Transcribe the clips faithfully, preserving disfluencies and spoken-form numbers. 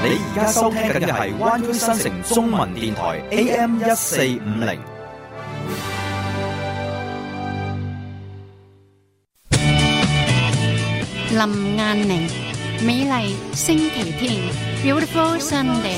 你而家收聽緊嘅係灣區新城中文電台 A M 一四五零。 林雁翎，美麗星期天 ，Beautiful Sunday。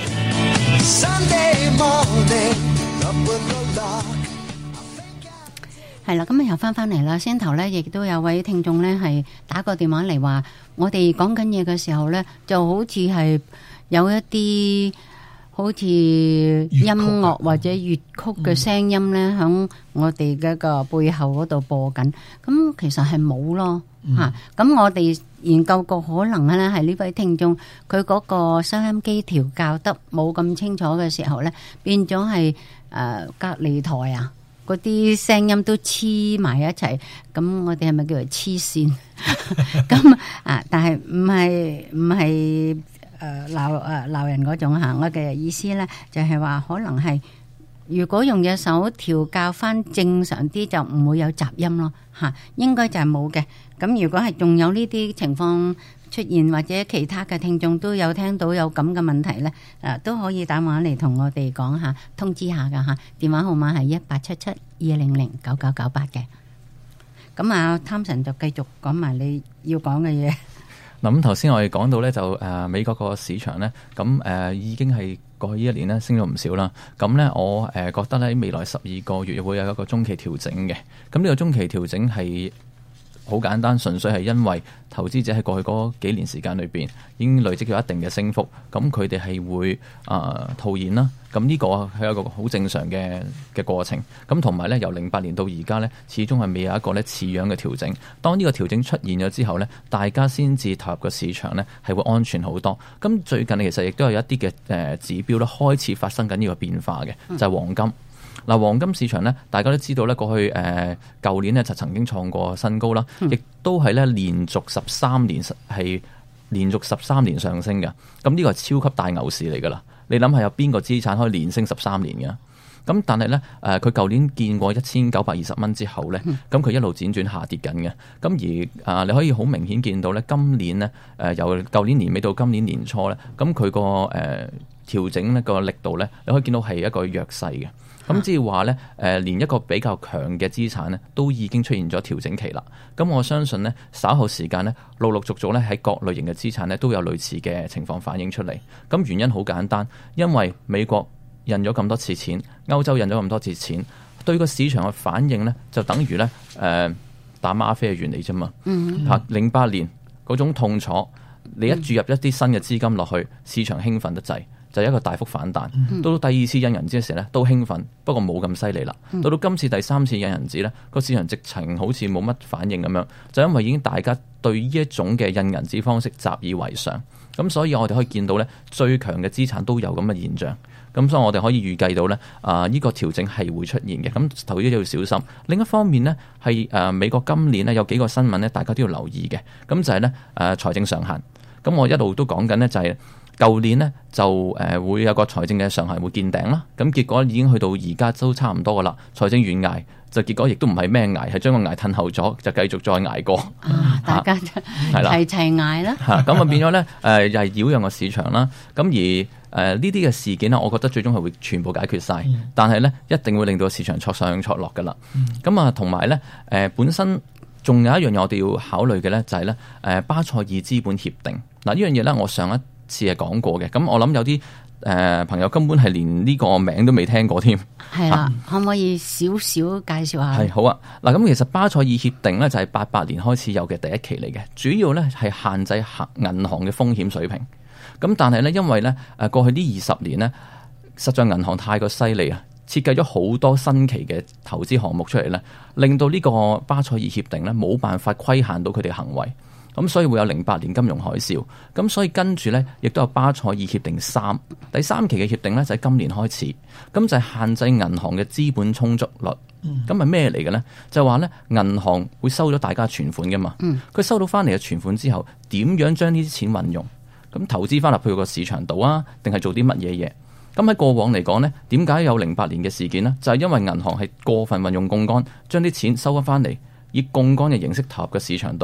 係啦，今日又翻翻嚟啦。先頭咧，亦都有位聽眾咧係打個電話嚟話，我哋講緊嘢嘅時候咧，就好似係有一啲好似音樂或者粵曲嘅聲音咧，響、嗯、我哋嘅個背後嗰度播緊。咁其實係冇咯，吓、嗯。咁、啊、我哋研究過可能咧，係呢位聽眾佢嗰個收音機調校得冇咁清楚嘅時候咧，變咗係誒隔離台啊。嗰啲聲音都黐埋一齊，咁我哋係咪叫做黐線？咁啊，但係唔係唔係誒鬧誒鬧人嗰種嚇。我嘅意思咧，就係話可能係如果用隻手調校翻正常啲，就唔會有雜音咯嚇。應該就係冇嘅。咁如果係仲有呢啲情況出現，或者其他嘅聽眾都有聽到有咁嘅問題咧，誒都可以打電話嚟同我哋講下，通知下噶嚇。電話號碼係一八七七二零零九九九八嘅。咁啊，貪神就繼續講埋你要講嘅嘢。 嗱，咁頭先我哋講到咧，就誒、呃、美國個市場咧，咁誒、呃、已經係過去呢一年咧升咗唔少啦。咁咧我誒、呃、覺得咧未來十二個月會有一個中期調整嘅。咁呢個中期調整係好簡單，純粹係因為投資者喺過去嗰幾年時間裏邊已經累積咗一定嘅升幅，咁佢哋係會啊、呃、套現啦。咁呢個係一個好正常嘅嘅過程。咁同埋咧，由零八年到而家咧，始終係未有一個咧似樣嘅調整。當呢個調整出現咗之後咧，大家先至投入個市場咧，係會安全好多。咁最近其實亦都有一啲嘅誒指標咧，開始發生緊呢個變化嘅，就係、是、黃金。嗱，黃金市場咧，大家都知道咧，過去誒舊、呃、年咧就曾經創過新高啦，亦、嗯、都係咧連續十三年係連續十三年上升嘅。咁呢個係超級大牛市嚟噶啦！你諗下有邊個資產可以連升十三年嘅？咁但係咧誒，佢舊年見過一千九百二十蚊之後咧，咁、嗯、佢一路輾轉下跌緊嘅。咁而啊、呃，你可以好明顯見到咧，今年咧誒、呃、由舊年年尾到今年年初咧，咁佢個誒調整呢個力度咧，你可以見到係一個弱勢嘅。咁即係話咧，誒、呃，連一個比較強嘅資產咧，都已經出現咗調整期啦。咁我相信咧，稍後時間咧，陸陸續續咧喺各類型嘅資產咧，都有類似嘅情況反映出嚟。咁原因好簡單，因為美國印咗咁多次錢，歐洲印咗咁多次錢，對個市場嘅反應咧，就等於咧，誒、呃，打嗎啡嘅原理啫嘛。嗯。吓，零八年嗰種痛楚，你一注入一啲新嘅資金落去，市場興奮得滯。就係一個大幅反彈，嗯、到到第二次印銀紙嘅時候咧，都興奮，不過冇咁犀利啦。到到今次第三次印銀紙咧，個市場直情好似冇乜反應咁樣，就因為已經大家對呢一種嘅印銀紙方式習以為常，咁所以我哋可以見到咧，最強嘅資產都有咁嘅現象。咁所以我哋可以預計到咧，啊、呃、呢、這個調整係會出現嘅。咁投資者要小心。另一方面呢，係誒、呃、美國今年咧有幾個新聞咧，大家都要留意嘅。咁就係咧誒財政上限。咁我一路都講緊呢，就係、是。舊年呢，就誒會有個財政嘅上限會見頂啦，咁結果已經去到而家都差唔多噶啦，財政懸崖就結果亦都唔係咩崖，係將個崖褪後咗，就繼續再捱過。 啊，大家係啦，齊齊捱啦。嚇，咁啊變咗咧誒，又係擾攘個市場啦。咁而誒呢啲嘅事件呢，我覺得最終係會全部解決晒，嗯、但係咧一定會令到市場挫上挫落噶啦。咁啊同埋咧誒本身仲有一樣嘢我哋要考慮嘅咧，就係咧誒巴塞爾資本協定嗱，呢樣嘢咧，我上一次係講過嘅，咁我諗有啲誒、呃、朋友根本係連呢個名都未聽過添。係啦、啊，可唔可以少少介紹下？係好啊，嗱咁其實巴塞爾協定咧就係八八年開始有嘅第一期嚟嘅，主要咧係限制銀行嘅風險水平。咁但係咧因為咧誒過去呢二十年咧，實在銀行太過犀利啊，設計咗好多新奇嘅投資項目出嚟咧，令到呢個巴塞爾協定咧冇辦法規限到佢哋嘅行為。咁所以會有零八年金融海嘯，咁所以跟住呢，亦都有巴塞爾協定三，第三期嘅協定呢，就喺今年開始，咁就係限制銀行嘅資本充足率。咁係咩嚟嘅呢？就係話呢，銀行會收咗大家存款噶嘛，佢、嗯、收到翻嚟嘅存款之後，點樣將呢啲錢運用？咁投資翻入去個市場度啊，定係做啲乜嘢嘢？咁喺過往嚟講呢，點解有零八年嘅事件呢？就係、是、因為銀行係過分運用槓桿，將啲錢收翻翻嚟，以槓桿嘅形式投入個市場度。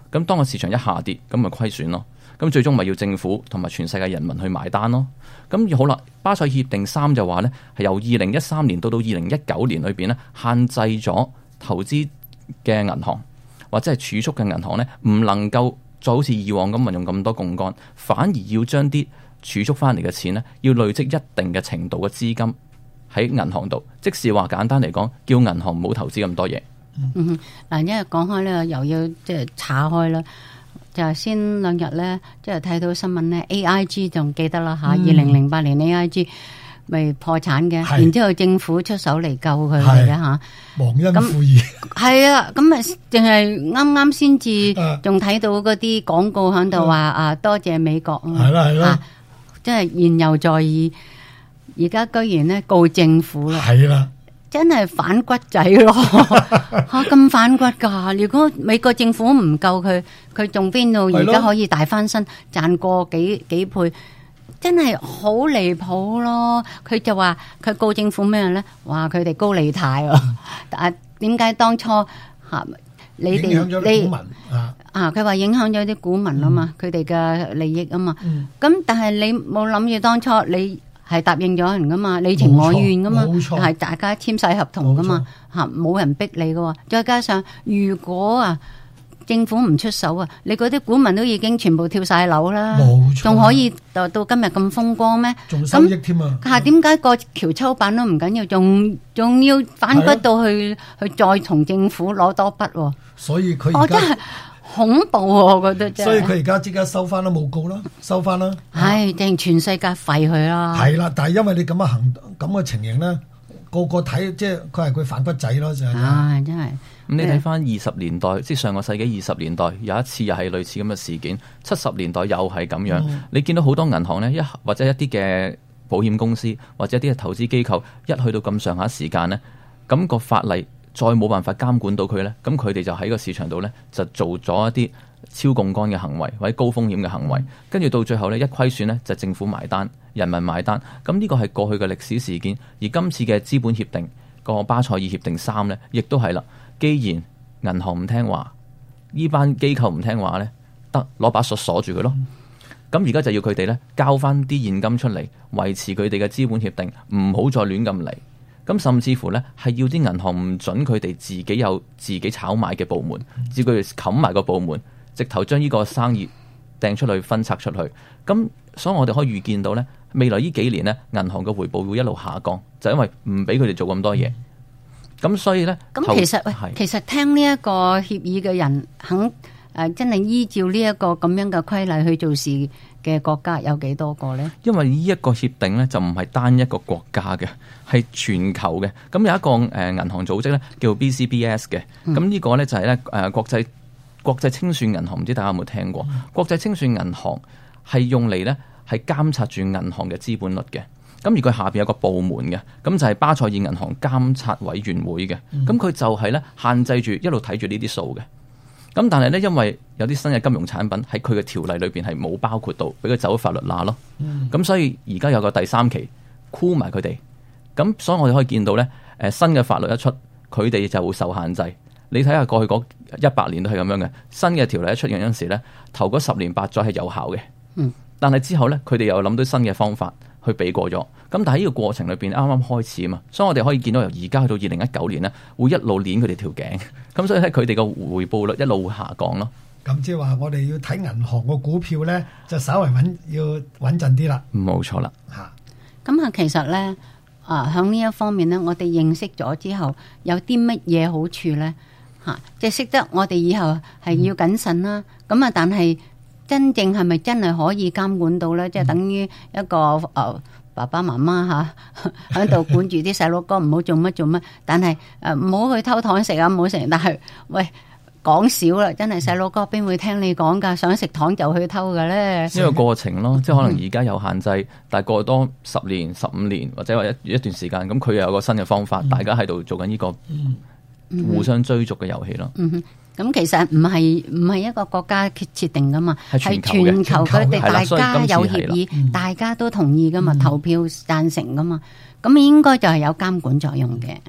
咁當個市場一下跌，咁咪虧損咯。咁最終咪要政府同埋全世界人民去埋單咯。咁好啦，巴塞協定三就話咧，係由二零一三年到到二零一九年裏邊咧，限制咗投資嘅銀行或者係儲蓄嘅銀行咧，唔能夠再好似以往咁運用咁多槓桿，反而要將啲儲蓄翻嚟嘅錢咧，要累積一定嘅程度嘅資金喺銀行度。即是話簡單嚟講，叫銀行唔好投資咁多嘢。 嗯，嗱，因為講開咧，又要即係岔開啦。就係先兩日咧，即係睇到新聞咧 ，A I G 仲記得啦嚇，二零零八年 A I G 咪破產嘅，然之後政府出手嚟救佢哋嘅嚇， 忘恩負義。 係啊，咁咪淨係啱啱先至仲睇到嗰啲廣告喺度話啊，多謝美國啊， 係啦係啦， 即係言猶在耳。而家居然咧告政府啦， 係啦。 真係反骨仔咯嚇，咁反骨㗎！如果美國政府唔救佢，佢仲邊度而家可以大翻身賺過幾幾倍？真係好離譜咯！佢就話佢告政府咩咧？話佢哋高利貸喎，但係點解當初嚇你哋你啊？佢話影響咗啲股民啊嘛，佢哋嘅利益啊嘛。咁、嗯、但係你冇諗住當初你。係答應咗人噶嘛，你情我願噶嘛，係大家簽晒合同噶嘛，吓冇人逼你噶。再加上如果啊政府唔出手啊，你嗰啲股民都已經全部跳晒樓啦，仲可以到到今日咁風光咩？ 仲收益添啊！ 吓點解個橋抽板都唔緊要，仲仲要反骨到去去再從政府攞多筆？ 所以佢而家。 恐怖啊！我覺得真係， 所以佢而家即刻收翻啦，冇告啦，收翻啦。 唉，定全世界廢佢啦。 係啦，但係因為你咁嘅行咁嘅情形咧，個個睇即係佢係佢反骨仔咯，就係。 唉，真係。 咁你睇翻二十年代，即係上個世紀二十年代有一次又係類似咁嘅事件，七十年代又係咁樣。嗯、你見到好多銀行咧，一或者一啲嘅保險公司或者一啲嘅投資機構，一去到咁上下時間咧，咁、個法例。再冇辦法監管到佢呢，咁佢哋就喺個市場度呢，就做咗一啲超槓桿嘅行為或者高風險嘅行為，跟住到最後呢，一虧損呢，就政府埋單，人民埋單。咁呢個係過去嘅歷史事件，而今次嘅資本協定個巴塞爾協定三呢，亦都係啦。既然銀行唔聽話，呢班機構唔聽話呢，得攞把鎖鎖住佢咯。咁而家就要佢哋呢，交翻啲現金出嚟，維持佢哋嘅資本協定，唔好再亂咁嚟。咁甚至乎咧，係要啲銀行唔準佢哋自己有自己炒賣嘅部門，只佢哋冚埋個部門，直頭將呢個生意掟出去分拆出去。咁所以我哋可以預見到咧，未來呢幾年咧，銀行嘅回報會一路下降，就因為唔俾佢哋做咁多嘢。咁所以咧， 咁其實喂，其實聽呢一個協議嘅人肯誒、呃，真係依照呢一個咁樣嘅規例去做事嘅國家有幾多個呢？因為呢一個協定咧就唔係單一個國家嘅，係全球嘅。咁有一個誒、呃、銀行組織咧叫 B C B S 嘅。咁、嗯、呢個咧就係咧誒國際國際清算銀行，唔知大家有冇聽過？嗯、國際清算銀行係用嚟咧係監察住銀行嘅資本率嘅。咁而佢下邊有個部門嘅，咁就係巴塞爾銀行監察委員會嘅。咁佢、嗯、就係咧限制住一路睇住呢啲數嘅。咁但係咧，因為有啲新嘅金融產品喺佢嘅條例裏邊係冇包括到，俾佢走法律罅咯。咁、嗯、所以而家有個第三期箍埋佢哋。咁所以我哋可以見到咧，誒新嘅法律一出，佢哋就會受限制。你睇下過去嗰一百年都係咁樣嘅，新嘅條例一出現嗰陣時咧，頭嗰十年八載係有效嘅。嗯、但係之後咧，佢哋又諗到新嘅方法去避過咗。咁但係呢個過程裏邊啱啱開始啊嘛，所以我哋可以見到由而家去到二零一九年咧，會一路攣佢哋條頸。咁所以咧，佢哋個回報率一路會下降咯。 咁即係話，我哋要睇銀行個股票咧，就稍為穩，要穩陣啲啦。 冇錯啦。 嚇！ 咁啊，其實咧，啊，喺呢一方面咧，我哋認識咗之後，有啲乜嘢好處咧？嚇、啊，即係識得我哋以後係要謹慎啦。咁啊、嗯，但係真正係咪真係可以監管到咧？嗯、即係等於一個誒。呃爸爸媽媽吓喺度管住啲細佬哥唔好做乜做乜，但係誒唔好去偷糖食啊，唔好食。但係喂，講少啦，真係細佬哥邊會聽你講噶？想食糖就去偷嘅咧。 呢個過程咯，即係可能而家有限制，嗯、但係過多十年、十五年或者話一一段時間，咁佢又有個新嘅方法，嗯、大家喺度做緊呢個互相追逐嘅遊戲咯。嗯咁其實唔係唔係一個國家設定噶嘛，係全球佢哋大家有協議，嗯、大家都同意噶嘛，嗯、投票贊成噶嘛，咁應該就係有監管作用嘅。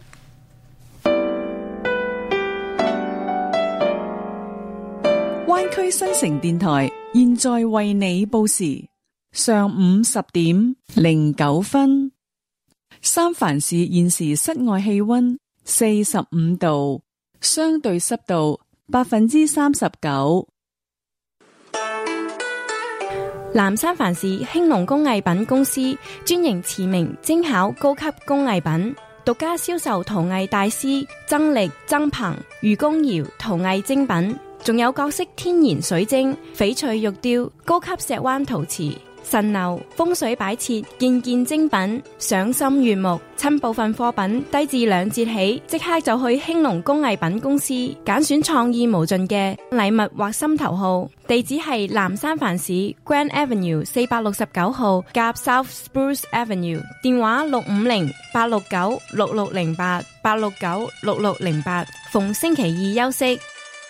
灣區新城電台現在為你報時，上午十點零九分。三藩市現時室外氣溫四十五度，相對濕度百分之三十九。 南三藩市興隆工藝品公司專營馳名精巧高級工藝品，獨家銷售陶藝大師曾力、曾鵬、余公堯陶藝精品，仲有各式天然水晶、翡翠玉雕、高級石灣陶瓷、神樓、風水擺設，件件精品，賞心悅目。趁部分貨品低至兩折起，即刻就去興隆工藝品公司揀選創意無盡嘅禮物或心頭好。地址係南三藩市 Grand Avenue 四百六十九號夾 South Spruce Avenue， 電話六五零八六九六六零八八六九六六零八，逢星期二休息。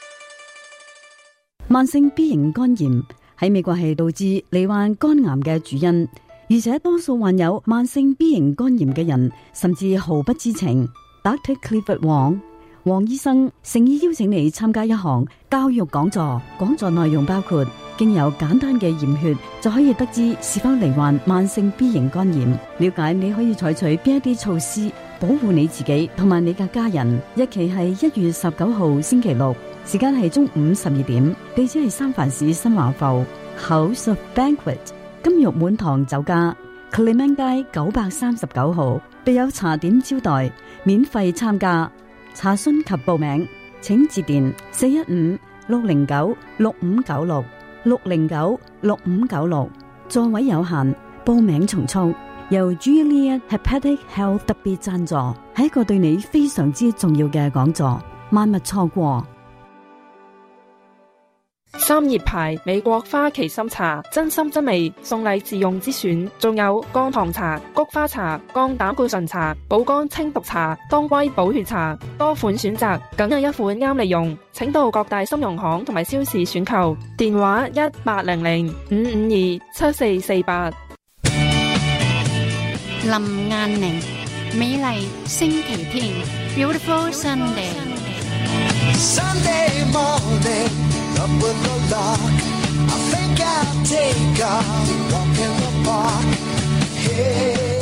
慢性 B 型肝炎喺美國係導致罹患肝癌嘅主因，而且多數患有慢性 B 型肝炎嘅人甚至毫不知情。Doctor Clifford Wong 黃醫生誠意邀請你參加一項教育講座，講座內容包括經由簡單嘅驗血就可以得知是否罹患慢性 B 型肝炎，了解你可以採取邊一啲措施保護你自己同埋你嘅家人。日期係一月十九號星期六，時間係中午十二點，地址係三藩市新華埠 House of Banquet 金玉滿堂酒家 Clement 街九百三十九號，備有茶點招待，免費參加。查詢及報名請致電四一五六零九六五九六六零九六五九六，座位有限，報名從速。由 Gilead Hepatic Health 特別贊助，係一個對你非常之重要嘅講座，萬勿錯過。 三葉牌美國花旗參茶，真心真味，送禮自用之選，仲有降糖茶、菊花茶、降膽固醇茶、補肝清毒茶、當歸補血茶，多款選擇，梗有一款啱你用。請到各大金融行同埋超市選購，電話一八零零五五二七四四八。 林雁寧，美麗星期天 ，Beautiful Sunday。 Sunday morning, up with the lark. I think I'll take a walk in the park. Hey.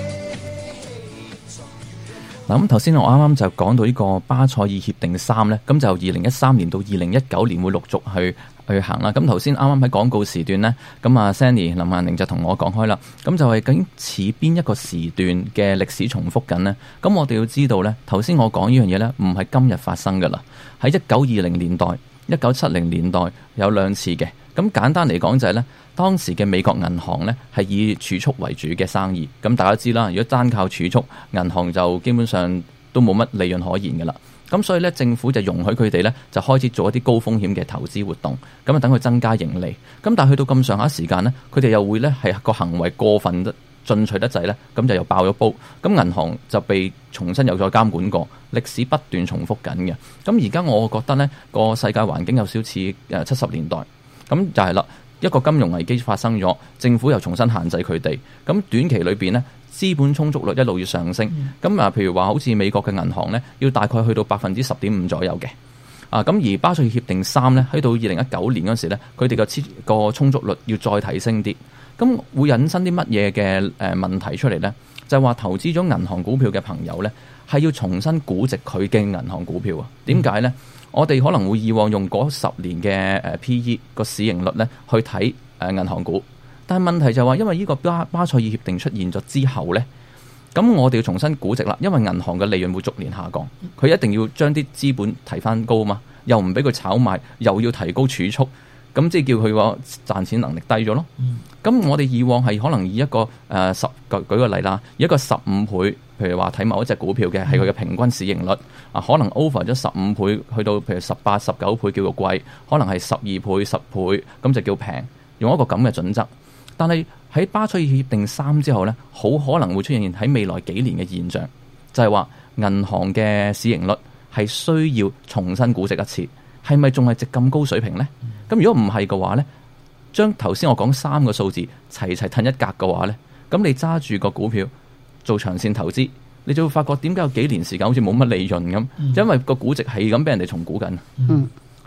嗱，咁頭先我啱啱就講到呢個巴塞爾協定三咧，咁就二零一三年到二零一九年會陸續去去行啦。咁頭先啱啱喺廣告時段咧，咁啊 Sandy 林雁寧就同我講開啦，咁就係究竟似邊一個時段嘅歷史重複緊呢？咁我哋要知道咧，頭先我講呢樣嘢咧，唔係今日發生噶啦，喺一九二零年代、一九七零年代有兩次嘅。咁簡單嚟講就係咧，當時嘅美國銀行咧係以儲蓄為主嘅生意。咁大家知啦，如果單靠儲蓄，銀行就基本上都冇乜利潤可言嘅啦。咁所以咧，政府就容許佢哋咧就開始做一啲高風險嘅投資活動，咁啊等佢增加盈利。咁但係去到咁上下時間咧，佢哋又會咧係個行為過分得進取得滯咧，咁就又爆咗煲。咁銀行就被重新又再監管過，歷史不斷重複緊嘅。咁而家我覺得咧個世界環境有少少似誒七十年代。咁就係啦，一個金融危機發生咗，政府又重新限制佢哋。咁短期裏邊呢，資本充足率一路要上升。咁啊、嗯，譬如話好似美國嘅銀行呢，要大概去到百分之十點五左右嘅。啊，咁而巴塞爾協定三呢，喺到二零一九年嗰時呢，佢哋嘅個充足率要再提升啲。咁會引申啲乜嘢嘅誒問題出嚟呢？就係話投資咗銀行股票嘅朋友呢，係要重新估值佢嘅銀行股票啊？點解呢？我哋可能會以往用嗰十年嘅誒 P E 個市盈率咧去睇誒銀行股，但係問題就係話，因為呢個巴巴塞爾協定出現咗之後咧，咁我哋要重新估值啦，因為銀行嘅利潤會逐年下降，佢一定要將啲資本提翻高嘛，又唔俾佢炒賣，又要提高儲蓄，咁即係叫佢個賺錢能力低咗咯。咁、嗯、我哋以往係可能以一個誒、呃、十舉舉個例啦，以一個十五倍。譬如話睇某一隻股票嘅係佢嘅平均市盈率啊，可能 over 咗十五倍，去到譬如十八、十九倍叫做貴，可能係十二倍、十倍咁就叫平，用一個咁嘅準則。但係喺巴塞爾協定三之後呢，好可能會出現喺未來幾年嘅現象，就係話銀行嘅市盈率係需要重新估值一次，係咪仲係值咁高水平呢？咁如果唔係嘅話呢，將頭先我講三個數字齊齊褪一格嘅話呢，咁你揸住個股票做長線投資，你就會發覺點解有幾年時間好似冇乜利潤咁？嗯、因為個估值係咁俾人哋重估緊。嗯，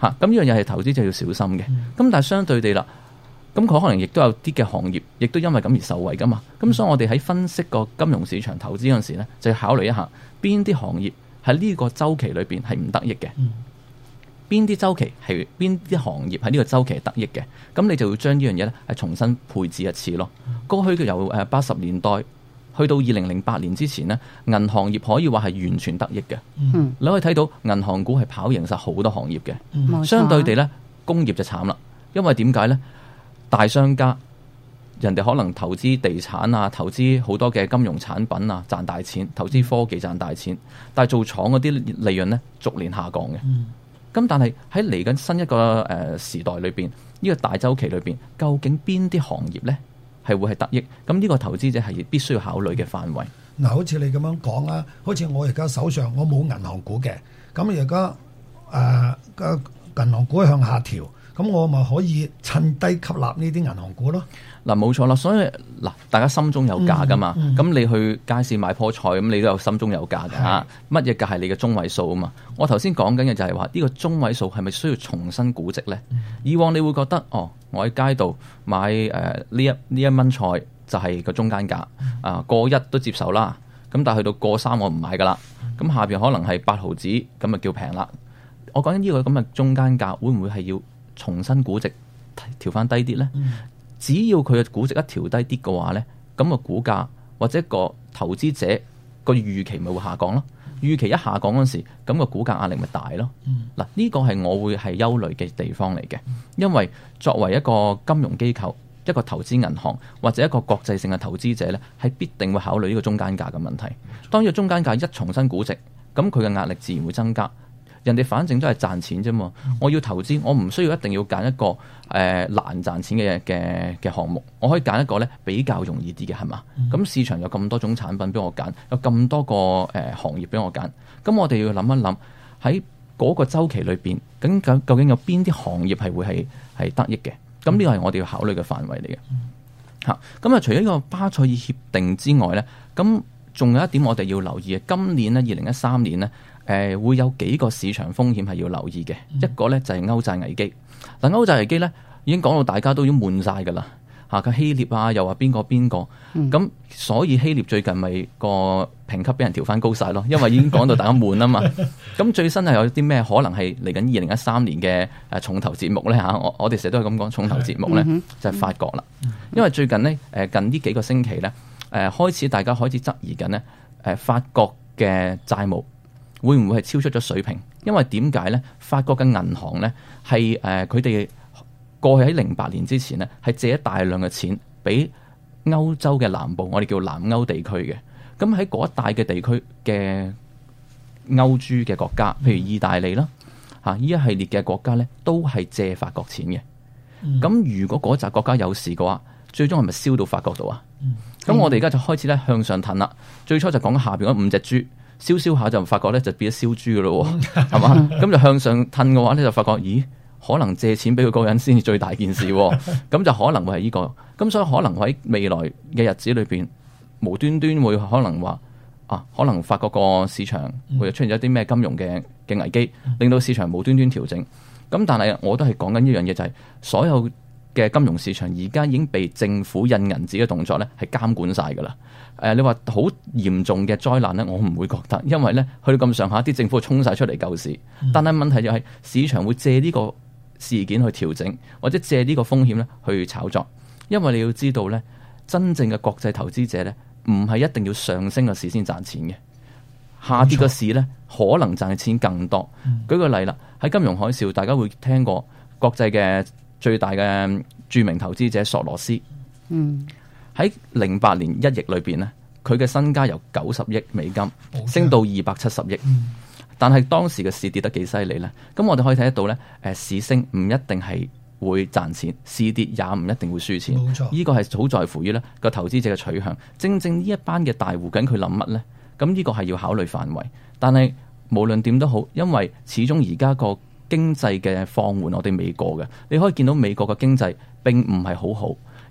嚇。咁呢樣嘢係投資者要小心嘅。咁、嗯、但係相對地啦，咁佢可能亦都有啲嘅行業，亦都因為咁而受惠噶嘛。咁、嗯、所以我哋喺分析個金融市場投資嗰陣時咧，就要考慮一下邊啲行業喺呢個週期裏邊係唔得益嘅。嗯邊啲週期係邊啲行業喺呢個週期係得益嘅，咁你就要將呢樣嘢咧係重新配置一次咯。過去嘅由誒八十年代去到二零零八年之前呢，銀行業可以話係完全得益嘅。嗯，你可以睇到銀行股係跑贏晒好多行業嘅。嗯，相對地咧，工業就慘啦，因為點解咧？大商家人哋可能投資地產啊，投資好多嘅金融產品啊，賺大錢；投資科技賺大錢，但係做廠嗰啲利潤咧逐年下降嘅。嗯。咁但係喺嚟緊新一個誒時代裏邊，呢個大周期裏邊，究竟邊啲行業咧係會係得益？咁呢個投資者係必須要考慮嘅範圍。 嗱，好似你咁樣講啦，好似我而家手上我冇銀行股嘅，咁而家誒個銀行股向下調，咁我咪可以趁低吸納呢啲銀行股咯。 嗱，冇錯啦，所以嗱，大家心中有價噶嘛，咁、嗯嗯、你去街市買棵菜，咁你都有心中有價㗎，乜嘢價係你嘅中位數啊嘛？我頭先講緊嘅就係話呢個中位數係咪需要重新估值咧？嗯、以往你會覺得哦，我喺街度買誒呢、呃、一呢一蚊菜就係個中間價，嗯、啊過一都接受啦，咁但係去到過三我唔買噶啦，咁、嗯、下邊可能係八毫子咁就叫平啦。我講緊呢個咁嘅中間價會唔會係要重新估值調翻低啲咧？嗯只要佢嘅估值一調低啲嘅話咧，咁個股價或者個投資者個預期咪會下降咯。預期一下降嗰陣時，咁個股價壓力咪大咯。嗱，呢個係我會係憂慮嘅地方嚟嘅，因為作為一個金融機構、一個投資銀行或者一個國際性嘅投資者咧，係必定會考慮呢個中間價嘅問題。當呢個中間價一重新估值，咁佢嘅壓力自然會增加。人哋反正都係賺錢啫嘛，我要投資，我唔需要一定要揀一個誒、呃、難賺錢嘅嘅嘅項目，我可以揀一個咧比較容易啲嘅，係嘛？咁、嗯、市場有咁多種產品俾我揀，有咁多個誒、呃、行業俾我揀，咁我哋要諗一諗喺嗰個週期裏邊，咁究究竟有邊啲行業係會係係得益嘅？咁呢個係我哋要考慮嘅範圍嚟嘅。嚇、嗯，咁啊，除咗呢個巴塞爾協定之外咧，咁仲有一點我哋要留意嘅，今年咧二零一三年咧。誒、呃、會有幾個市場風險係要留意嘅，嗯、一個咧就係、是、歐債危機。嗱，歐債危機咧已經講到大家都已經悶晒㗎啦，嚇、啊、個希臘啊又話邊個邊個，咁、嗯、所以希臘最近咪個評級俾人調翻高晒咯，因為已經講到大家悶啊嘛。咁最新係有啲咩可能係嚟緊二零一三年嘅誒重頭節目咧嚇？我我哋成日都係咁講重頭節目咧，嗯、就係法國啦。嗯、因為最近呢，誒近呢幾個星期咧誒、呃、開始大家開始質疑緊呢誒法國嘅債務會唔會係超出咗水平？因為點解咧？法國嘅銀行咧係誒佢哋過去喺零八年之前咧係借咗大量嘅錢俾歐洲嘅南部，我哋叫南歐地區嘅。咁喺嗰一帶嘅地區嘅歐豬嘅國家，譬如意大利啦，嚇呢一系列嘅國家咧都係借法國錢嘅。咁、嗯、如果嗰紮國家有事嘅話，最終係咪燒到法國度啊？咁、嗯、我哋而家就開始咧向上騰啦。最初就講下邊嗰五隻豬。燒燒下就發覺咧就變咗燒豬噶咯，係嘛？咁就向上褪嘅話咧就發覺，咦？可能借錢俾佢嗰個人先至最大件事，咁就可能會係呢、這個。咁所以可能喺未來嘅日子裏邊，無端端會可能話啊，可能法國個市場會出現咗啲咩金融嘅嘅危機，令到市場無端端調整。咁但係我都係講緊一樣嘢，就係、是、所有嘅金融市場而家已經被政府印銀紙嘅動作咧係監管晒噶啦。誒、呃，你話好嚴重嘅災難咧，我唔會覺得，因為咧去到咁上下，啲政府衝晒出嚟救市。嗯、但係問題就係市場會借呢個事件去調整，或者借呢個風險咧去炒作。因為你要知道咧，真正嘅國際投資者咧，唔係一定要上升嘅市先賺錢嘅，下跌嘅市咧可能賺嘅錢更多。嗯、舉個例啦，喺金融海嘯，大家會聽過國際嘅最大嘅著名投資者索羅斯。嗯。喺零八年一役裏邊咧，佢嘅身家由九十億美金升到二百七十億，嗯、但係當時嘅市跌得幾犀利咧？咁我哋可以睇得到咧，誒市升唔一定係會賺錢，市跌也唔一定會輸錢。冇錯，呢個係好在乎於咧個投資者嘅取向。正正呢一班嘅大戶緊佢諗乜咧？咁呢個係要考慮範圍。但係無論點都好，因為始終而家個經濟嘅放緩，我哋未過嘅，你可以見到美國嘅經濟並唔係好好。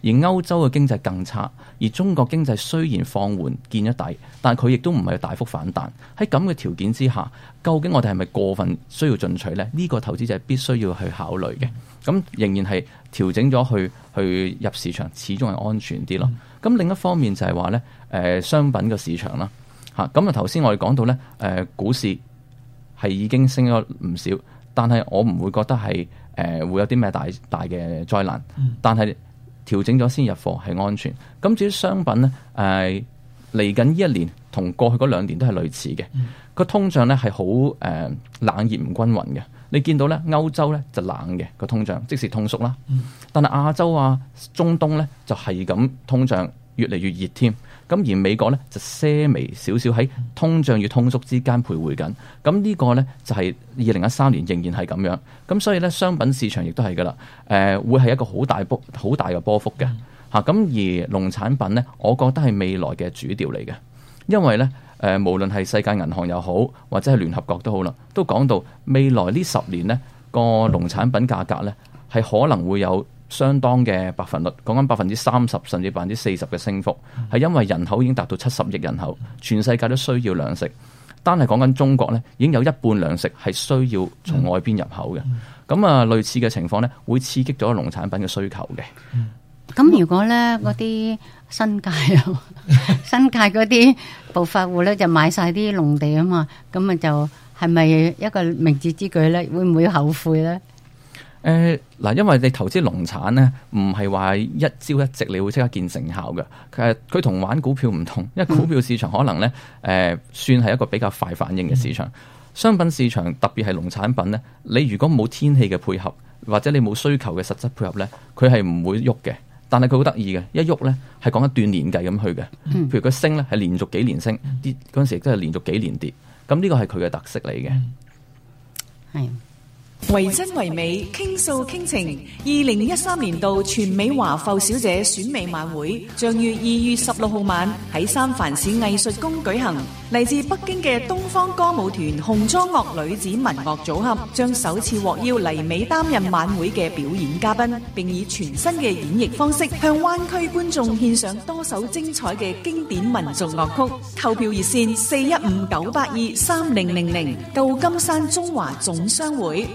而歐洲嘅經濟更差，而中國經濟雖然放緩見咗底，但係佢亦都唔係大幅反彈。喺咁嘅條件之下，究竟我哋係咪過分需要進取呢？呢、呢個投資者必須要去考慮嘅。咁仍然係調整咗去去入市場，始終係安全啲咯。咁、嗯、另一方面就係話呢誒商品嘅市場啦，嚇咁啊頭先我哋講到呢，誒、呃、股市係已經升咗唔少，但係我唔會覺得係誒、呃、會有啲咩大大嘅災難。嗯、但係調整咗先入貨係安全。咁至於商品呢，誒嚟緊呢一年同過去嗰兩年都係類似嘅。個、嗯、通脹呢係好誒冷熱唔均勻嘅。你見到咧歐洲咧就冷嘅個通脹，即時通縮啦。嗯、但係亞洲啊、中東咧就係咁通脹越嚟越熱添。咁而美國咧就些微少少喺通脹與通縮之間徘徊緊。咁呢個咧就係二零一三年仍然係咁樣。咁所以咧商品市場亦都係噶啦。誒、呃、會係一個好大波、好大嘅波幅嘅嚇。咁、嗯、而農產品咧，我覺得係未來嘅主調嚟嘅，因為咧。誒、呃，無論係世界銀行又好，或者係聯合國都好啦，都講到未來呢十年呢個農產品價格呢係可能會有相當嘅百分率，講緊百分之三十甚至百分之四十嘅升幅，係、嗯、因為人口已經達到七十億人口，全世界都需要糧食。單係講緊中國呢，已經有一半糧食係需要從外邊入口嘅。咁、嗯、啊，類似嘅情況呢，會刺激咗農產品嘅需求嘅。 嗯咁如果咧嗰啲新界啊，新界嗰啲暴發戶咧就買晒啲農地啊嘛，咁啊就係咪一個明智之舉咧？會唔會後悔咧？ 誒嗱、呃，因為你投資農產咧，唔係話一朝一夕你會即刻見成效嘅。其實佢同玩股票唔同，因為股票市場可能咧誒、呃、算係一個比較快反應嘅市場。嗯、商品市場特別係農產品咧，你如果冇天氣嘅配合，或者你冇需求嘅實質配合咧，佢係唔會喐嘅。但係佢好得意嘅，一喐咧係講一段年計咁去嘅。譬如佢升咧係連續幾年升，啲嗰陣時亦都係連續幾年跌。咁呢個係佢嘅特色嚟嘅。 係。 為真為美，傾訴傾情。二零一三年度全美華埠小姐選美晚會將於二月十六號晚喺三藩市藝術宮舉行。嚟自北京嘅東方歌舞團紅裝樂女子民樂組合將首次獲邀嚟美擔任晚會嘅表演嘉賓，並以全新嘅演繹方式向灣區觀眾獻上多首精彩嘅經典民族樂曲。購票熱線四一五九八二三零零零，舊金山中華總商會。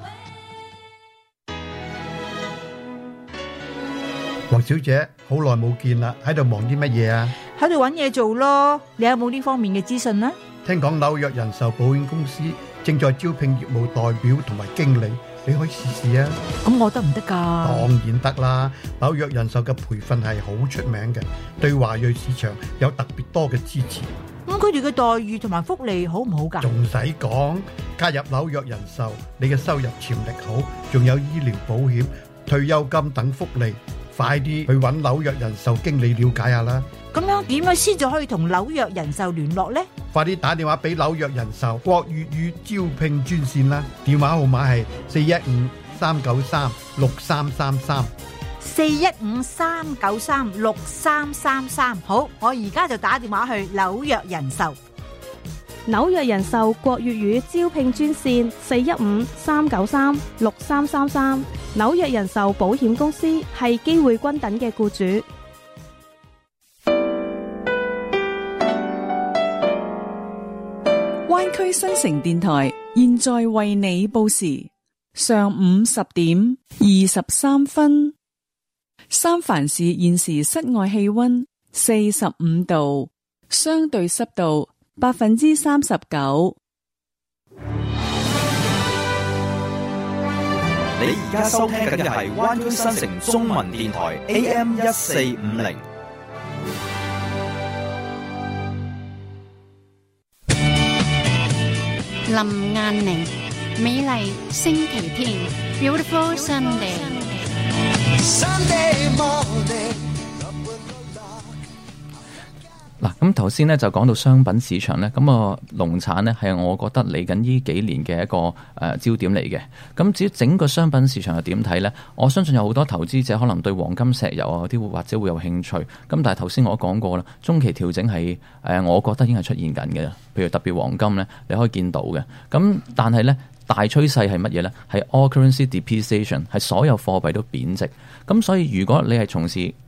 黃小姐，好耐冇見啦，喺度忙啲乜嘢啊？ 喺度揾嘢做咯，你有冇呢方面嘅資訊呢？ 聽講紐約人壽保險公司正在招聘業務代表同埋經理，你可以試試啊。 咁我得唔得㗎？ 當然得啦，紐約人壽嘅培訓係好出名嘅，對華裔市場有特別多嘅支持。 咁佢哋嘅待遇同埋福利好唔好㗎？ 仲使講，加入紐約人壽，你嘅收入潛力好，仲有醫療保險、退休金等福利。快啲去揾紐約人壽經理了解下啦！ 咁樣點樣先至可以同紐約人壽聯絡呢？ 快啲打電話俾紐約人壽國粵語招聘專線啦！電話號碼係四一五三九三六三三三。 四一五三九三六三三三。好，我而家就打電話去紐約人壽。 紐約人壽國粵語招聘專線四一五三九三六三三三。紐約人壽保險公司係機會均等嘅僱主。 灣區新城電台現在為你報時，上午十點二十三分。三藩市現時室外氣溫四十五度，相對濕度百分之三十九。 你而家收聽緊嘅係灣區新城中文電台 A M 一四五零。 林雁寧，美麗星期天 ，Beautiful Sunday。Sunday morning。 嗱，咁頭先咧就講到商品市場咧，咁啊農產咧係我覺得嚟緊呢幾年嘅一個誒、呃、焦點嚟嘅。咁至於整個商品市場又點睇咧？我相信有好多投資者可能對黃金、石油啊啲或者會有興趣。咁但係頭先我講過啦，中期調整係誒、呃，我覺得已經係出現緊嘅。譬如特別黃金咧，你可以見到嘅。咁但係咧大趨勢係乜嘢咧？係 all currency depreciation，係所有貨幣都貶值。咁所以如果你係從事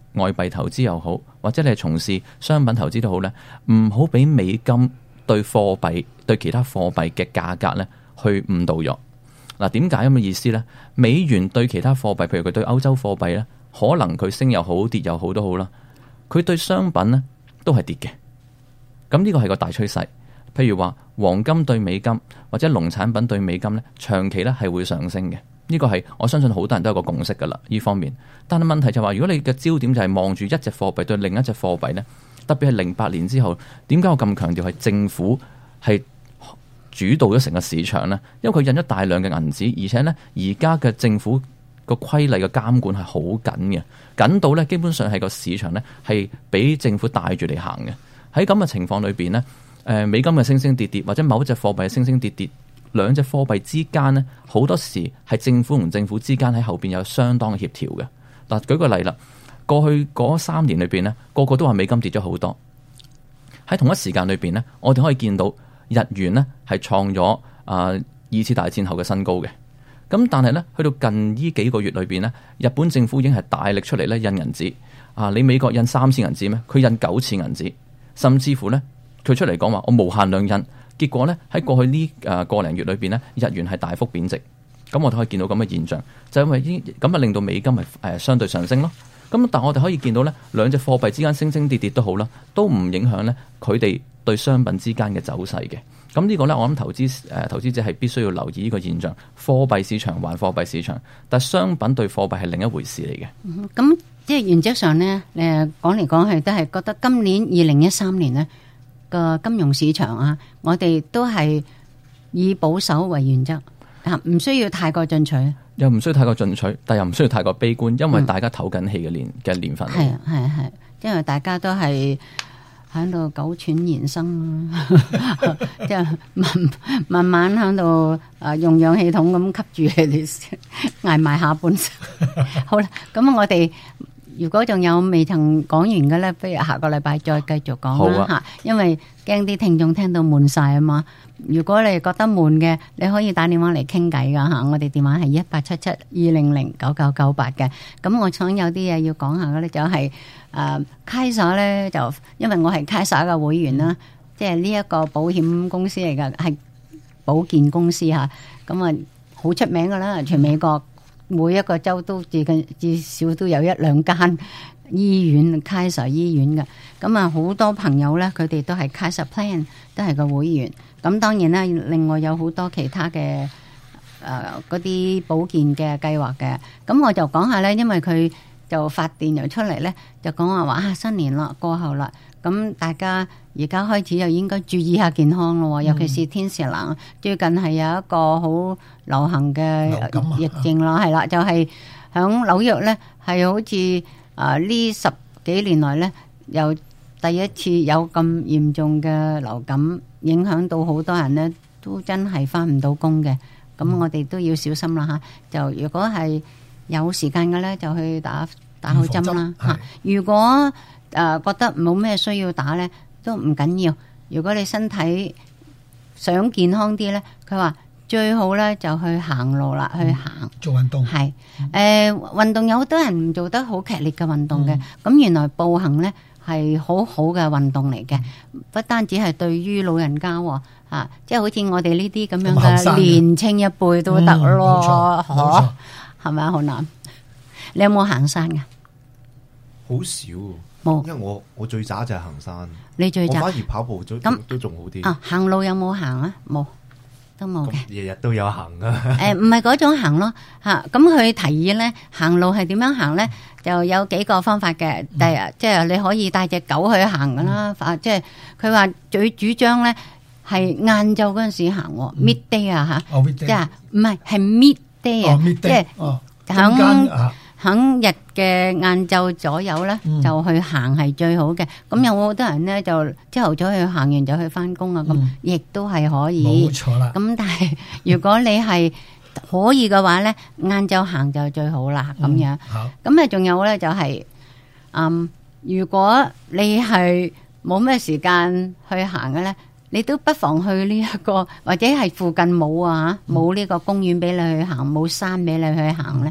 外幣投資又好，或者你係從事商品投資都好咧，唔好俾美金對貨幣對其他貨幣嘅價格咧去誤導咗。嗱，點解咁嘅意思咧？美元對其他貨幣，譬如佢對歐洲貨幣咧，可能佢升又好跌又好都好啦，佢對商品咧都係跌嘅。咁呢個係個大趨勢。譬如話黃金對美金或者農產品對美金咧，長期咧係會上升嘅。呢個係我相信好多人都有個共識噶啦，呢方面。但係問題就係話，如果你嘅焦點就係望住一隻貨幣對另一隻貨幣咧，特別係零八年之後，點解我咁強調係政府係主導咗成個市場呢？因為佢印咗大量嘅銀紙，而且呢而家嘅政府個規例嘅監管係好緊嘅，緊到呢基本上係個市場呢係俾政府帶住嚟行嘅。喺咁嘅情況裏邊呢，誒美金嘅升升跌跌，或者某一隻貨幣嘅升升跌跌，兩隻貨幣之間呢，好多時係政府同政府之間喺後邊有相當嘅協調嘅。嗱，舉個例啦，過去嗰三年裏邊呢，個個都話美金跌咗好多。喺同一時間裏邊呢，我哋可以見到日元呢係創咗啊二次大戰後嘅新高嘅。咁但係呢，去到近呢幾個月裏邊呢，日本政府已經係大力出嚟咧印銀紙。啊，你美國印三次銀紙咩？佢印九次銀紙。甚至乎咧，佢出嚟講話我無限量印，結果咧喺過去呢誒個零月裏邊咧，日元係大幅貶值。咁我哋可以見到咁嘅現象，就因為呢咁啊令到美金係誒相對上升咯。咁但係我哋可以見到咧，兩隻貨幣之間升升跌跌都好啦，都唔影響咧佢哋對商品之間嘅走勢嘅。咁呢個咧，我諗投資誒投資者係必須要留意呢個現象。貨幣市場還貨幣市場，但係商品對貨幣係另一回事嚟嘅。 咁、嗯、即係原則上咧，誒講嚟講去都係覺得今年二零一三年咧個金融市場啊，我哋都係以保守為原則，啊唔需要太過進取， 又唔需要太過進取，但又唔需要太過悲觀，因為大家唞緊氣嘅年嘅、嗯、年份。 係啊係係，因為大家都係喺度苟喘延生，即係慢慢慢喺度啊用氧氣筒咁吸住你哋捱埋下半生。好啦，咁我哋如果仲有未曾講完嘅咧，不如下個禮拜再繼續講啦嚇，因為驚啲聽眾聽到悶晒啊嘛。如果你覺得悶嘅，你可以打電話嚟傾偈噶嚇，我哋電話係一八七七二零零九九九八嘅。咁我想有啲嘢要講下嘅咧，就係誒Kaiser咧，就因為我係Kaiser嘅會員啦，即係呢一個保險公司嚟嘅，係保健公司嚇，咁啊好出名噶啦，全美國每一個州都至近至少都有一兩間醫院Kaiser醫院嘅。咁啊好多朋友咧，佢哋都係Kaiser Plan，都係個會員。咁當然啦，另外有好多其他嘅誒嗰啲保健嘅計劃嘅。咁我就講下咧，因為佢就發電郵出嚟咧，就講話話啊新年啦過後啦，咁大家而家開始就應該注意下健康咯，尤其是天時冷。嗯、最近係有一個好流行嘅疫症啦，係啦、啊，就係響紐約咧，係好似啊呢十幾年來咧，又第一次有咁嚴重嘅流感。影響到好多人咧，都真係翻唔到工嘅。咁我哋都要小心啦嚇。就如果係有時間嘅咧，就去打打好針啦嚇。如果誒、呃、覺得冇咩需要打咧，都唔緊要。如果你身體想健康啲咧，佢話最好咧就去行路啦，去行、嗯、做運動。係誒、呃、運動有好多人唔做得好劇烈嘅運動嘅，咁、嗯、原來步行咧係好好嘅運動嚟嘅，不單止係對於老人家喎，啊，即係好似我哋呢啲咁樣嘅年青一輩都得咯，嗬，係咪啊？好難。你有冇行山㗎？ 好少， 冇， 因為我我最渣就係行山。 你最渣？ 我反而跑步都都仲好啲。 啊，行路有冇行啊？冇。都冇嘅， 日日都有行噶。 誒，唔係嗰種行咯，吓，咁佢提議咧，行路係點樣行咧？就有幾個方法嘅。第日、嗯、即係你可以帶隻狗去行噶啦，嗯、即係佢話最主張咧係晏晝嗰陣時行、嗯、midday 啊吓，即係唔係係 midday 啊，即係響響日嘅晏晝左右咧、嗯、就去行係最好嘅。咁有好多人咧就朝頭早去行完就去翻工啊，咁亦、嗯、都係可以。冇錯啦。咁但係如果你係可以嘅話咧，晏晝行就最好啦。咁、嗯、樣。好。咁啊，仲有咧就係、是，嗯，如果你係冇咩時間去行嘅咧，你都不妨去呢、這、一個或者係附近冇啊冇呢個公園俾你去行，冇山俾你去行咧。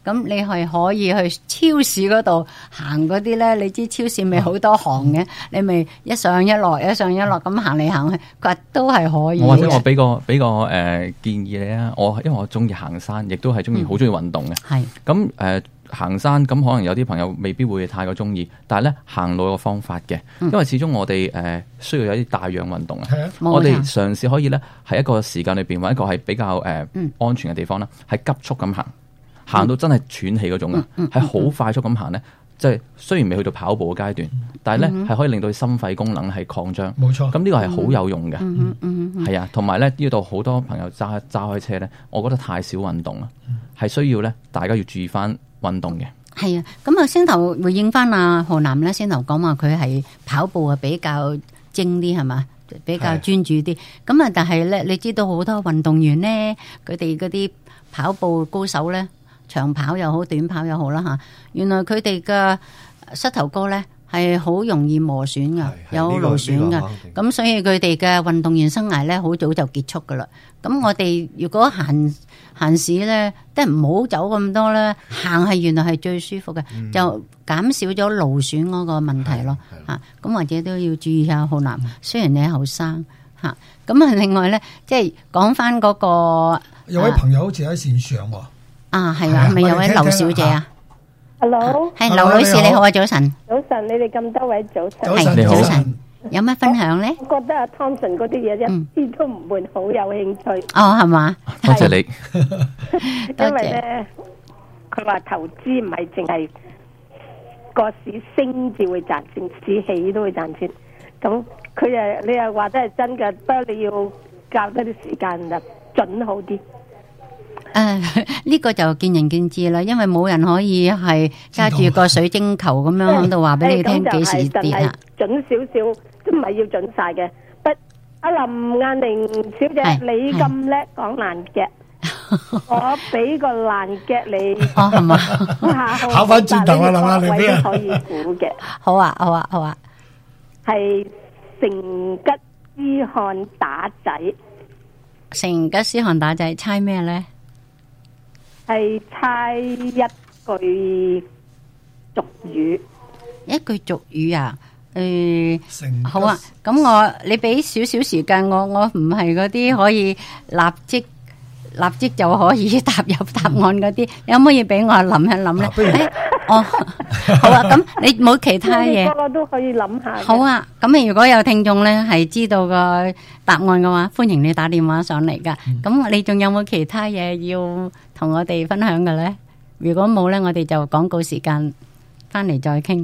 咁你係可以去超市嗰度行嗰啲咧，你知超市咪好多行嘅，你咪一上一落一上一落咁行嚟行去，佢話都係可以嘅。 或者我俾個俾個誒建議你啊，我因為我中意行山，亦都係中意好中意運動嘅。 係咁誒行山咁可能有啲朋友未必會太過中意，但係咧行路有個方法嘅，因為始終我哋誒需要有啲帶氧運動啊。我哋嘗試可以咧喺一個時間裏邊揾一個係比較誒安全嘅地方啦，係急速咁行。行到真係喘氣嗰種啊，係好、嗯嗯、快速咁行咧，即係雖然未去到跑步嘅階段，嗯、但係咧係可以令到心肺功能係擴張。冇錯，咁呢個係好有用嘅。嗯嗯嗯，係啊，同埋咧呢度好多朋友揸揸開車咧，我覺得太少運動啦，係、嗯、需要咧大家要注意翻運動嘅。係啊，咁啊先頭回應翻阿浩南咧，先頭講話佢係跑步啊比較精啲係嘛，比較專注啲。咁啊，但係咧你知道好多運動員咧，佢哋嗰啲跑步高手咧。長跑又好，短跑又好啦吓。原來佢哋嘅膝頭哥咧係好容易磨損噶，有勞損噶。咁所以佢哋嘅運動員生涯咧好早就結束噶啦。咁我哋如果閒閒時咧，都唔好走咁多啦，行係原來係最舒服嘅，嗯、就減少咗勞損嗰個問題咯吓。咁或者都要注意下浩南，嗯、雖然你後生吓。咁啊，另外咧，即係講翻嗰個有位朋友好似喺線上喎。啊，係啊，係咪有位劉小姐啊 ？Hello， 係劉女士，你好啊，早晨。早晨，你哋咁多位早晨。早晨，你好。早晨，有乜分享咧？我覺得阿 Thompson 嗰啲嘢一啲都唔會好有興趣。哦，係嘛？多謝你。因為咧，佢話投資唔係淨係個市升至會賺錢，市起都會賺錢。咁佢又你又話得係真嘅，不過你要教多啲時間就準好啲。誒，呢、uh, 呢個就見仁見智啦，因為冇人可以係揸住個水晶球咁樣喺度話俾你聽幾時跌啊！準少少都唔係要準晒嘅。不，阿林雁玲小姐，你咁叻講爛嘅，我俾個爛嘅你。哦，係嘛？考翻轉頭啊，林雁玲邊啊？可以估嘅。好啊，好啊，好啊。係成吉思汗打仔。成吉思汗打仔，猜咩咧？係猜一句俗語，一句俗語啊！誒、呃，好啊，咁我你俾少少時間我，我唔係嗰啲可以立即立即就可以踏入答案嗰啲，你可唔可以俾我諗一諗咧？誒，哦，好啊，咁你冇其他嘢，個個都可以諗下。好啊，咁你如果有聽眾咧係知道個答案嘅話，歡迎你打電話上嚟噶。咁、嗯、你仲有冇其他嘢要同我哋分享嘅咧？如果冇咧，我哋就廣告時間翻嚟再傾。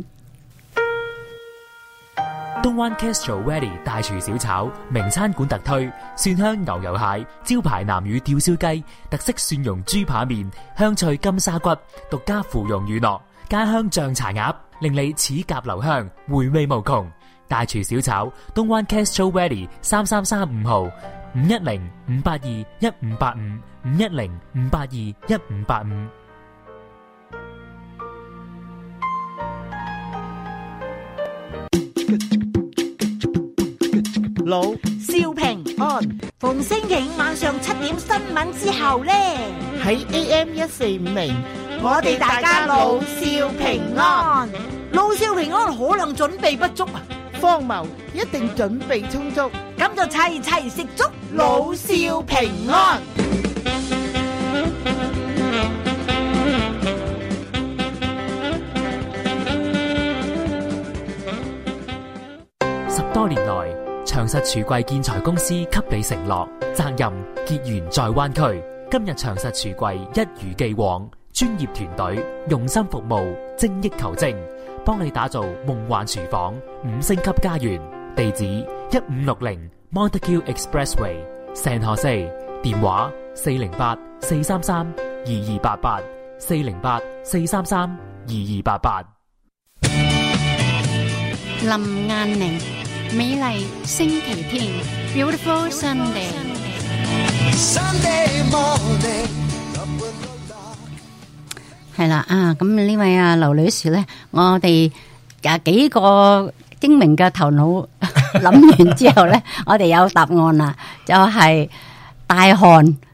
東灣 Castro Valley 大廚小炒名餐館特推蒜香牛油蟹、招牌南乳吊燒雞、特色蒜蓉豬扒麵、香脆金沙骨、獨家芙蓉乳酪、家鄉醬茶鴨，令你齒頰留香，回味無窮。大廚小炒東灣 Castro Valley 三三三五號五一零五八二一五八五五一零五八二一五八五。 老少平安，逢星期五晚上七點新聞之後呢，喺 A M 一四五零，我哋大家老少平安。老少平安可能準備不足啊，荒謬一定準備充足，咁就齊齊食粥，老少平安。 十多年來，長實櫥櫃建材公司給你承諾，責任結緣在灣區。今日長實櫥櫃一如既往，專業團隊用心服務，精益求精，幫你打造夢幻廚房五星級家園。地址一五六零 Montague Expressway San Jose， 電話四零八四三三二二八八四零八四三三二二八八。 林雁玲，美麗星期天 ，Beautiful Sunday。係啦啊，咁呢位啊劉女士咧，我哋廿幾個精明嘅頭腦諗完之後咧，我哋有答案啦，就係大汗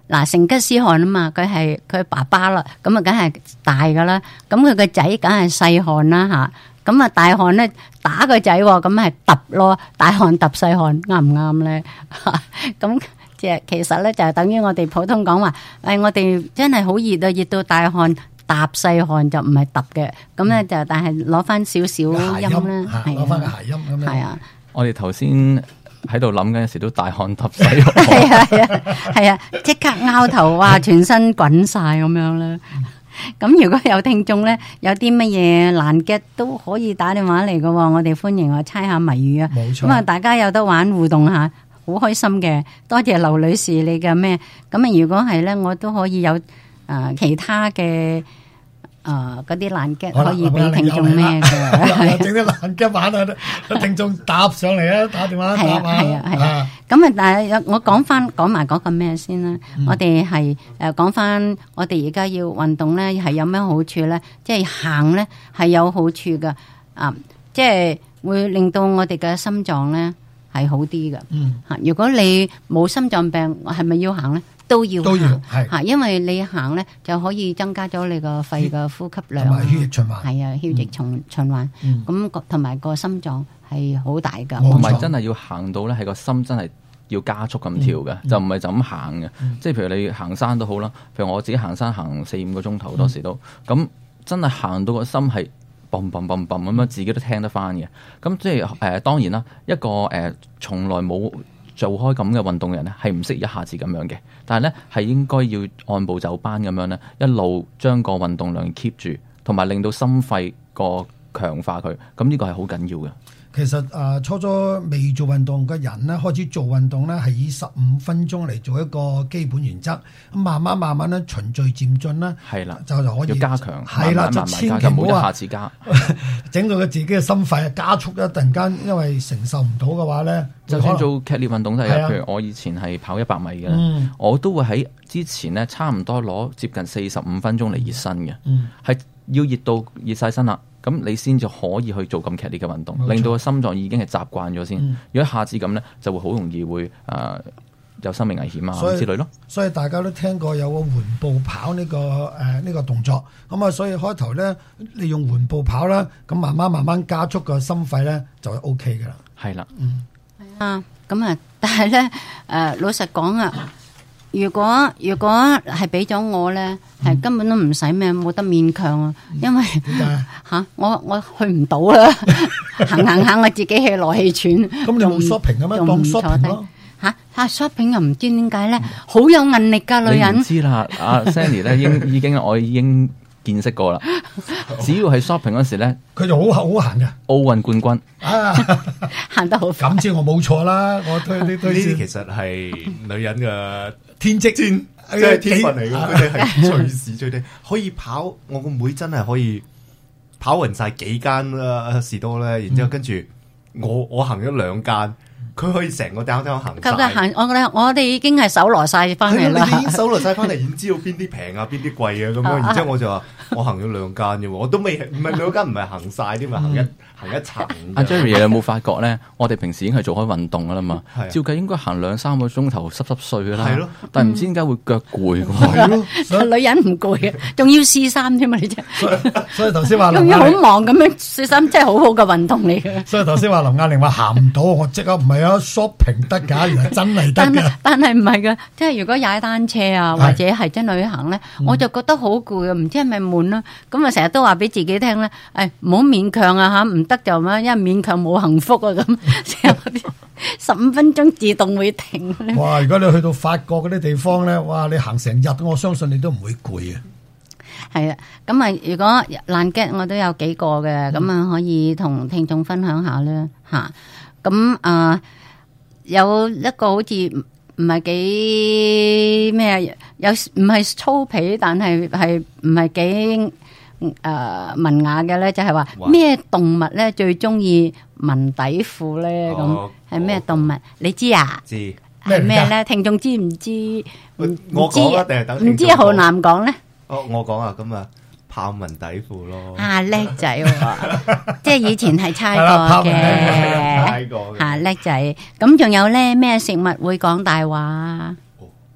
嗱，成吉思汗啊嘛，佢係佢爸爸啦，咁啊梗係大噶啦，咁佢個仔梗係細汗啦吓，咁啊大汗咧打個仔，咁係揼咯，大汗揼細汗，啱唔啱咧？咁即係其實咧就係等於我哋普通講話，誒我哋真係好熱啊，熱到大汗揼細汗就唔係揼嘅，咁咧就但係攞翻少少音啦， 攞翻個諧音咁樣。 係啊， 我哋頭先喺度諗緊時都大汗揼細汗， 係啊係啊係啊，即刻拗頭，哇，全身滾晒咁樣啦。咁如果有聽眾咧，有啲乜嘢難嘅都可以打電話嚟嘅，我哋歡迎我猜下謎語啊。冇錯。咁啊，大家有得玩互動下，好開心嘅。多謝劉女士你嘅咩？咁啊，如果係咧，我都可以有誒、呃、其他嘅。誒，嗰啲爛 gag 可以俾聽眾咩嘅？ 整啲爛 gag 玩啊！聽眾答上嚟啊，打電話答啊！ 係啊係啊，咁啊，但係我講翻講埋嗰個咩先啦？我哋係誒講翻，我哋而家要運動咧，係有咩好處咧？即係行咧係有好處噶，啊，即係會令到我哋嘅心臟咧係好啲噶。嗯，吓，如果你冇心臟病，係咪要行咧？都要都要係吓，因為你行咧就可以增加咗你個肺嘅呼吸量， 同埋血液循環。 係啊，血液循循環，咁同埋個心臟係好大噶。 同埋真係要行到咧，係個心真係要加速咁跳嘅，嗯、就唔係就咁行嘅。嗯、即係譬如你行山都好啦，譬如我自己行山行四五個鐘頭，好多時都咁、嗯、真係行到個心係嘣嘣嘣嘣咁樣，自己都聽得翻嘅。咁即係誒、呃，當然啦，一個誒從、呃、來冇做開咁嘅運動人咧，係唔適宜一下子咁樣嘅。但係咧，係應該要按部就班咁樣咧，一路將個運動量 keep 住，同埋令到心肺個強化佢。咁呢個係好緊要嘅。 其實誒、呃、初初未做運動嘅人咧，開始做運動咧，係以十五分鐘嚟做一個基本原則。咁慢慢慢慢咧，循序漸進啦。係啦，就就可以要加強。係啦，就千祈唔好一下子加，整到佢自己嘅心肺加速一突然間，因為承受唔到嘅話咧， 就算做劇烈運動都係。譬如我以前係跑一百米嘅，嗯、我都會喺之前咧差唔多攞接近四十五分鐘嚟熱身嘅，係、嗯、要熱到熱晒身啦。咁你先至可以去做咁劇烈嘅運動，錯令到個心臟已經係習慣咗先。嗯、如果一下子咁咧，就會好容易會誒、呃、有生命危險啊之類咯。 所以大家都聽過有個緩步跑呢、呢個誒呢、呃呢個動作，咁啊，所以開頭咧利用緩步跑啦，咁慢慢慢慢加速個心肺咧就係 O K 噶啦。 係啦， 嗯， 係啊，咁啊，但係咧誒老實講啊。如果如果係俾咗我咧，係根本都唔使咩，冇得勉強啊，因為吓我我去唔到啦，行行下我自己氣來氣喘。 咁你冇 shopping 嘅咩？當 shopping 咯。 吓吓 shopping 又唔知點解咧，好有韌力噶女人。 你唔知啦，阿 Sandy 咧，已已經我已經見識過啦。只要係 shopping 嗰時咧， 佢就好好行嘅。 奧運冠軍啊， 行得好快。 咁知我冇錯啦，我推呢推。 呢啲其實係女人嘅。 天職天即係天分嚟嘅，佢哋係隨時隨地可以跑。我個妹真係可以跑勻晒幾間啦士多咧，然之後跟住我我行咗兩間，佢可以成個 downtown 行晒。 佢行，我哋我哋已經係搜羅晒翻嚟啦。 你已經搜羅晒翻嚟，已經知道邊啲平啊，邊啲貴啊咁樣。然之後我就話我行咗兩間啫，我都未唔係兩間，唔係行晒添嘛，行一行一層。 阿 Jerry 有冇發覺咧？我哋平時已經係做開運動噶啦嘛，照計應該行兩三個鐘頭濕濕碎噶啦。係咯，但係唔知點解會腳攰。 係咯， 女人唔攰嘅，仲要試衫添嘛？你真。 所以頭先話林亞玲好忙咁樣試衫，真係好好嘅運動嚟嘅。 所以頭先話林亞玲話行唔到，我即刻唔係啊 shopping 得㗎，原來真係得㗎。 但係唔係㗎，即係如果踩單車啊，或者係真旅行咧，我就覺得好攰啊，唔知係咪悶啦。咁啊，成日都話俾自己聽咧，誒唔好勉強啊嚇，唔得就咩，因為勉強冇幸福啊咁。十五分鐘自動會停。 哇！如果你去到法國嗰啲地方咧，哇！你行成日，我相信你都唔會攰啊。 係啊，咁啊，如果爛 gag 我都有幾個嘅，咁啊可以同聽眾分享下咧嚇。咁啊，有一個好似唔係幾咩，有唔係粗鄙，但係係唔係幾誒文雅嘅咧？就係話咩動物咧最中意聞底褲咧？咁係咩動物？你知啊？ 知係咩咧？聽眾知唔知？ 我講啊，定係等唔知浩南講咧？ 哦，我講啊，咁啊，豹紋底褲咯。 啊，叻仔喎！即係以前係猜過嘅， 猜過嘅。 嚇叻仔。咁仲有咧咩食物會講大話？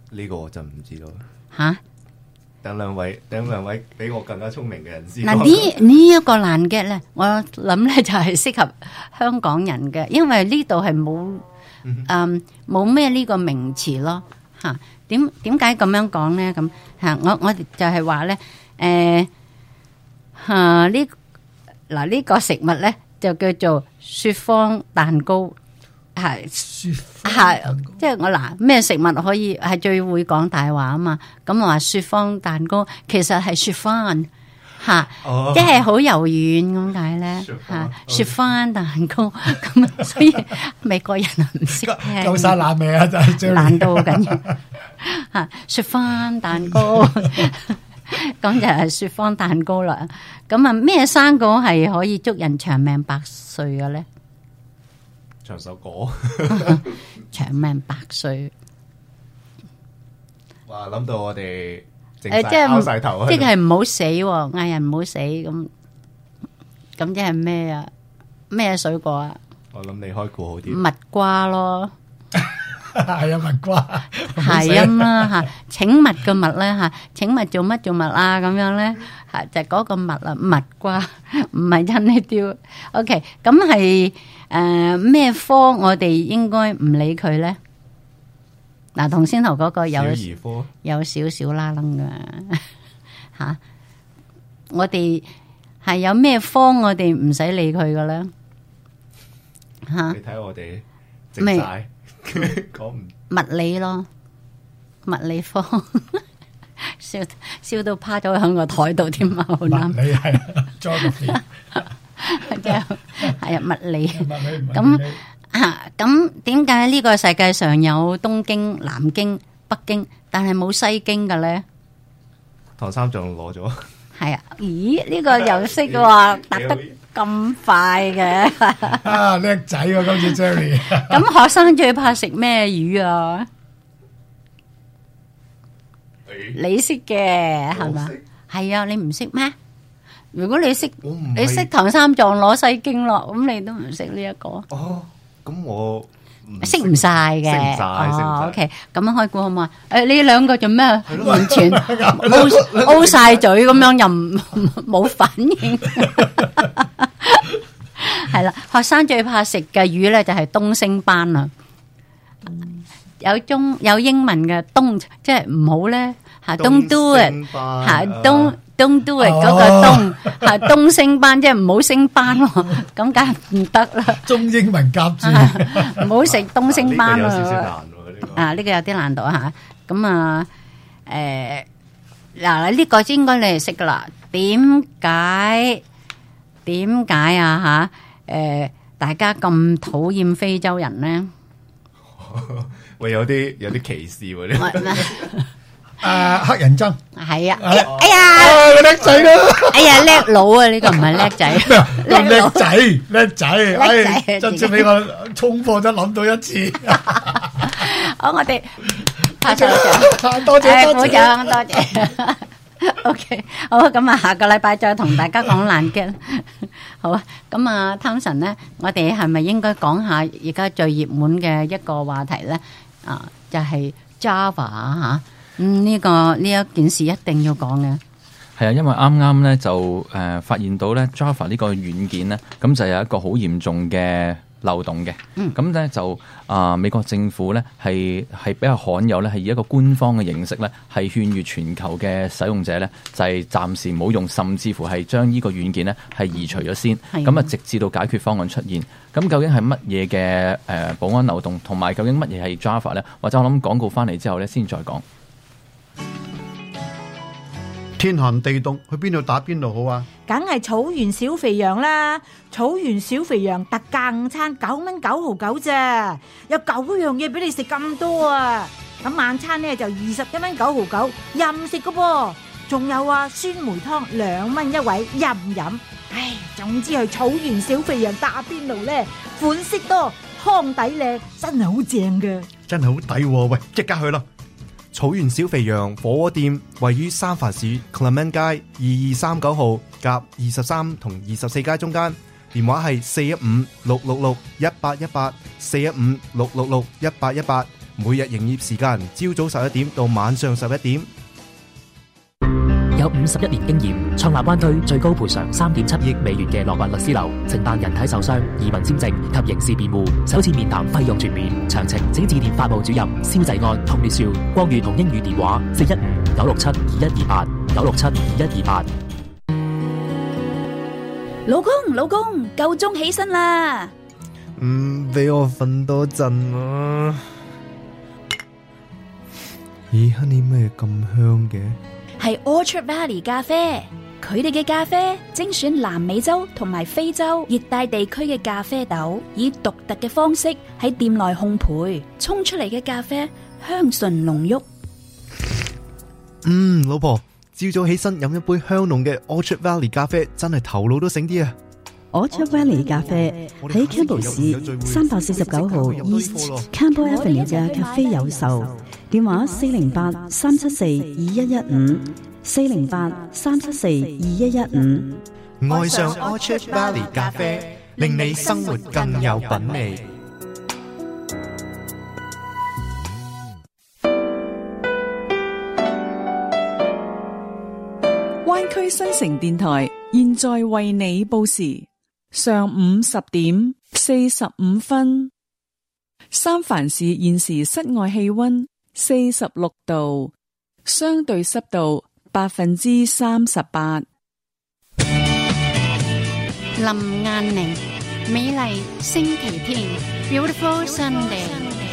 呢個我真唔知道。 嚇！ 等兩位，等兩位比我更加聰明嘅人先。 嗱呢呢一個爛 get 咧，我諗咧就係適合香港人嘅，因為呢度係冇誒冇咩呢個名詞咯嚇。點點解咁樣講咧？咁嚇我我哋就係話咧誒嚇呢嗱呢個食物咧就叫做雪芳蛋糕。係係，即係我嗱咩食物可以係最會講大話啊嘛？咁我話雪芳蛋糕其實係雪芳嚇，即係好柔軟咁解咧嚇。雪芳蛋糕咁，所以美國人唔識聽。 夠晒爛味啊！真係爛到好緊要嚇。雪芳蛋糕咁就係雪芳蛋糕啦。咁啊咩生果係可以祝人長命百歲嘅咧？ 唱首歌， 長命百歲。 哇！諗到我哋誒，即係拗晒頭，即係唔好死，嗌人唔好死咁。咁即係咩啊？咩水果啊？ 我諗你開估好啲。 蜜瓜咯， 係啊，蜜瓜係啊嘛吓，請蜜嘅蜜咧吓，請蜜做乜做乜啊？咁樣咧吓，就嗰個蜜啊，蜜瓜唔係真呢雕。OK，咁係。誒咩、呃、科我哋應該唔理佢咧？嗱，同先頭嗰個有有少少啦楞㗎嚇，我哋係有咩科我哋唔使理佢嘅咧嚇？ 你睇我哋靜晒講唔物理咯，物理科笑笑到趴咗喺個台度添啊！好啱， 你係 geography。 即係係啊，物理咁啊，咁點解呢個世界上有東京、南京、北京，但係冇西京嘅咧？ 唐三藏攞咗。 係啊，咦？呢個又識喎，答得咁快嘅。 啊，叻仔喎，今次 Jerry。 咁學生最怕食咩魚啊？你識嘅係嘛？係啊，你唔識咩？如果你識你識唐三藏攞西經咯，咁你都唔識呢一個。 哦，咁我識唔晒嘅。 識唔晒。 哦 ，OK，咁樣開估好嘛？誒，你兩個做咩？完全 O O 晒嘴咁樣，又唔冇反應。係啦，學生最怕食嘅魚咧就係東星斑啦。有中有英文嘅東，即係唔好咧吓 ，don't do it 吓 ，don't。東都係嗰個東，係東星斑，即係唔好升班喎，咁梗係唔得啦。 中英文夾住， 唔好食東星斑啊！ 啊，呢個有啲難度吓。咁啊，誒，嗱呢個應該你係識噶啦。點解？點解啊？吓，誒，大家咁討厭非洲人咧？ 喂，有啲有啲歧視喎呢？ 誒，黑人憎係啊！哎呀， 叻仔咯！ 哎呀，叻佬啊！呢個唔係叻仔， 叻仔，叻仔，哎，真係俾我衝破咗諗到一次。 好，我哋拍手掌， 多謝多謝，多謝。OK，好，咁啊，下個禮拜再同大家講爛 gag。好啊，咁啊，湯神咧，我哋係咪應該講下而家最熱門嘅一個話題咧？啊，就係 Java 吓。嗯，呢、這個呢一件事一定要講嘅。 係啊，因為啱啱咧就誒、呃、發現到咧 Java 呢個軟件咧，咁就有一個好嚴重嘅漏洞嘅。嗯，咁咧就啊、呃、美國政府咧係係比較罕有咧，係以一個官方嘅形式咧，係勸喻全球嘅使用者咧，就係、是、暫時唔好用，甚至乎係將呢個軟件咧係移除咗先。咁啊的，直至到解決方案出現。咁究竟係乜嘢嘅誒保安漏洞，同埋究竟乜嘢係 Java 咧？或者我諗廣告翻嚟之後咧，先再講。 天寒地凍，去邊度打邊爐好啊？ 梗係草原小肥羊啦！草原小肥羊特價午餐九蚊九毫九咋，有九樣嘢俾你食咁多啊！咁晚餐呢就二十一蚊九毫九，任食噶噃。仲有啊，酸梅湯兩蚊一位，任飲。唉，總之去草原小肥羊打邊爐呢，款式多，湯底靚，真係好正噶。 真係好抵喎！喂，即刻去啦！ 草原小肥羊火鍋店位於三藩市 Clement 街二二三九號夾二十三同二十四街中間，電話係四一五六六六一八一八，四一五六六六一八一八。 每日營業時間朝早十一點到晚上十一點。 有五十一年經驗，創立灣區最高賠償三點七億美元嘅羅伯律師樓，承辦人體受傷、移民簽證及刑事辯護，首次面談費用全免。詳情請致電法務主任蕭濟安 Tony Siu， 國語同英語電話四一五九六七二一二八九六七二一二八。 老公，老公，夠鐘起身啦！ 唔俾我瞓多陣啊！咦，Honey咩咁香嘅？ 係 Orchard Valley 咖啡，佢哋嘅咖啡精選南美洲同埋非洲熱帶地區嘅咖啡豆，以獨特嘅方式喺店內烘焙，沖出嚟嘅咖啡香醇濃郁。 嗯，老婆，朝早起身飲一杯香濃嘅 Orchard Valley 咖啡，真係頭腦都醒啲啊 ！Orchard Valley 咖啡喺 Campbell 市三百四十九號 East Campbell Avenue 嘅咖啡有售，電話四零八三七四二一一五四零八三七四二一一五。 愛上 Orchard Valley 咖啡，令你生活更有品味。 灣區新城電台現在為你報時。上午十點四十五分，三藩市現時室外氣溫四十六度，相對濕度百分之三十八。 林雁寧，美麗星期天 ，Beautiful Sunday。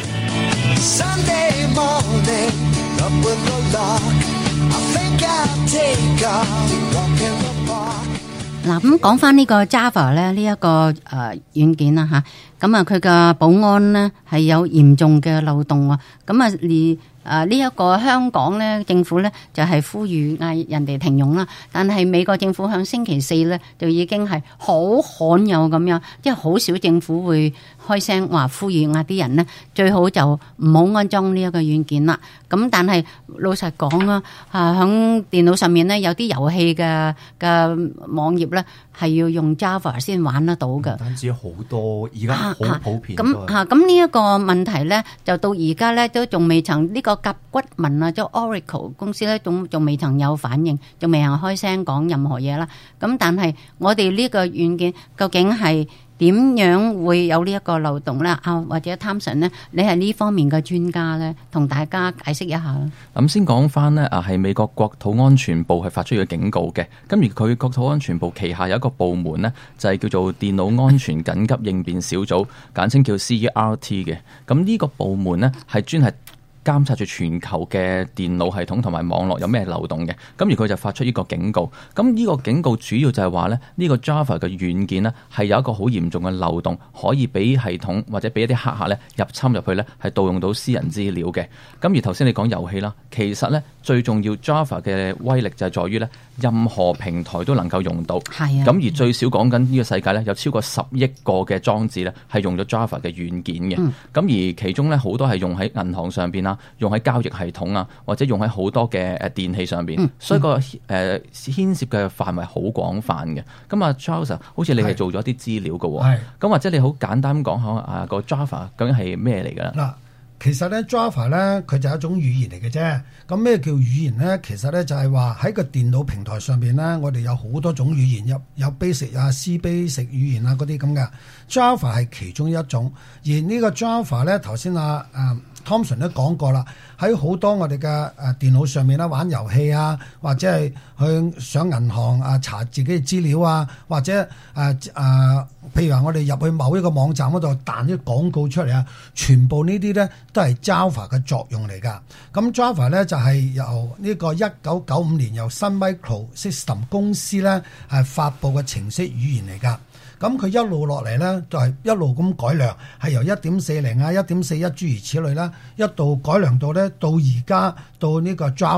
Sunday morning, up with the lark. I think I'll take a walk in the park. 嗱，咁講翻呢個 Java 咧，呢一個誒軟件啦吓，咁啊佢嘅保安咧係有嚴重嘅漏洞啊，咁啊而誒呢一個香港咧政府咧就係呼籲嗌人哋停用啦，但係美國政府響星期四咧就已經係好罕有咁樣，即係好少政府會開聲話呼籲嗌啲人咧最好就唔好安裝呢一個軟件啦。咁但係老實講啊，啊響電腦上面咧有啲遊戲嘅嘅網頁咧係要用 Java 先玩得到嘅。 唔單止好多，而家好普遍。 咁嚇咁呢一個問題咧，就到而家咧都仲未曾呢個甲骨文啊，即係 Oracle 公司咧，仲仲未曾有反應，仲未曾開聲講任何嘢啦。咁但係我哋呢個軟件究竟係點樣會有呢一個漏洞咧？啊，或者譚神咧，你係呢方面嘅專家咧，同大家解釋一下啦。 咁先講翻呢，啊係美國國土安全部係發出嘅警告嘅。咁而佢國土安全部旗下有一個部門呢，就係叫做電腦安全緊急應變小組，簡稱叫 C E R T 嘅。咁呢個部門呢，係專係監察住全球嘅電腦系統同埋網絡有咩漏洞嘅，咁而佢就發出呢個警告。咁呢個警告主要就係話咧，呢個 Java 嘅軟件呢係有一個好嚴重嘅漏洞，可以俾系統或者俾一啲黑客咧入侵入去咧，係盜用到私人資料嘅。咁而頭先你講遊戲啦，其實咧最重要 Java 嘅威力就係在於咧，任何平台都能夠用到。 係啊。 咁而最少講緊呢個世界咧，有超過十億個嘅裝置咧係用咗 Java 嘅軟件嘅。咁、嗯、而其中咧好多係用喺銀行上邊啦，用喺交易系統啊，或者用喺好多嘅誒電器上邊、嗯，所以個誒牽涉嘅範圍好廣泛嘅。咁啊 Charles 好似你係做咗啲資料嘅，咁或者你好簡單講下啊個 Java 究竟係咩嚟嘅咧？ 嗱，其實咧 Java 咧佢就係一種語言嚟嘅啫。咁咩叫語言咧？其實咧就係話喺個電腦平台上邊咧，我哋有好多種語言，有有 Basic 啊、C Basic 語言啊嗰啲咁嘅。Java 係其中一種，而呢個 Java 咧頭先啊誒。Thompson 都講過啦，喺好多我哋嘅誒電腦上面啦，玩遊戲啊，或者係去上銀行啊查自己嘅資料啊，或者誒誒、啊啊，譬如話我哋入去某一個網站嗰度彈啲廣告出嚟啊，全部呢啲咧都係 Java 嘅作用嚟㗎。咁 Java 咧就係由呢個一九九五年由 Sun Microsystem 公司咧係發布嘅程式語言嚟㗎。咁佢一路落嚟咧，就係一路咁改良，係由一點四零啊、一點四一諸如此類啦，一度改良到咧，到而家到呢個 Java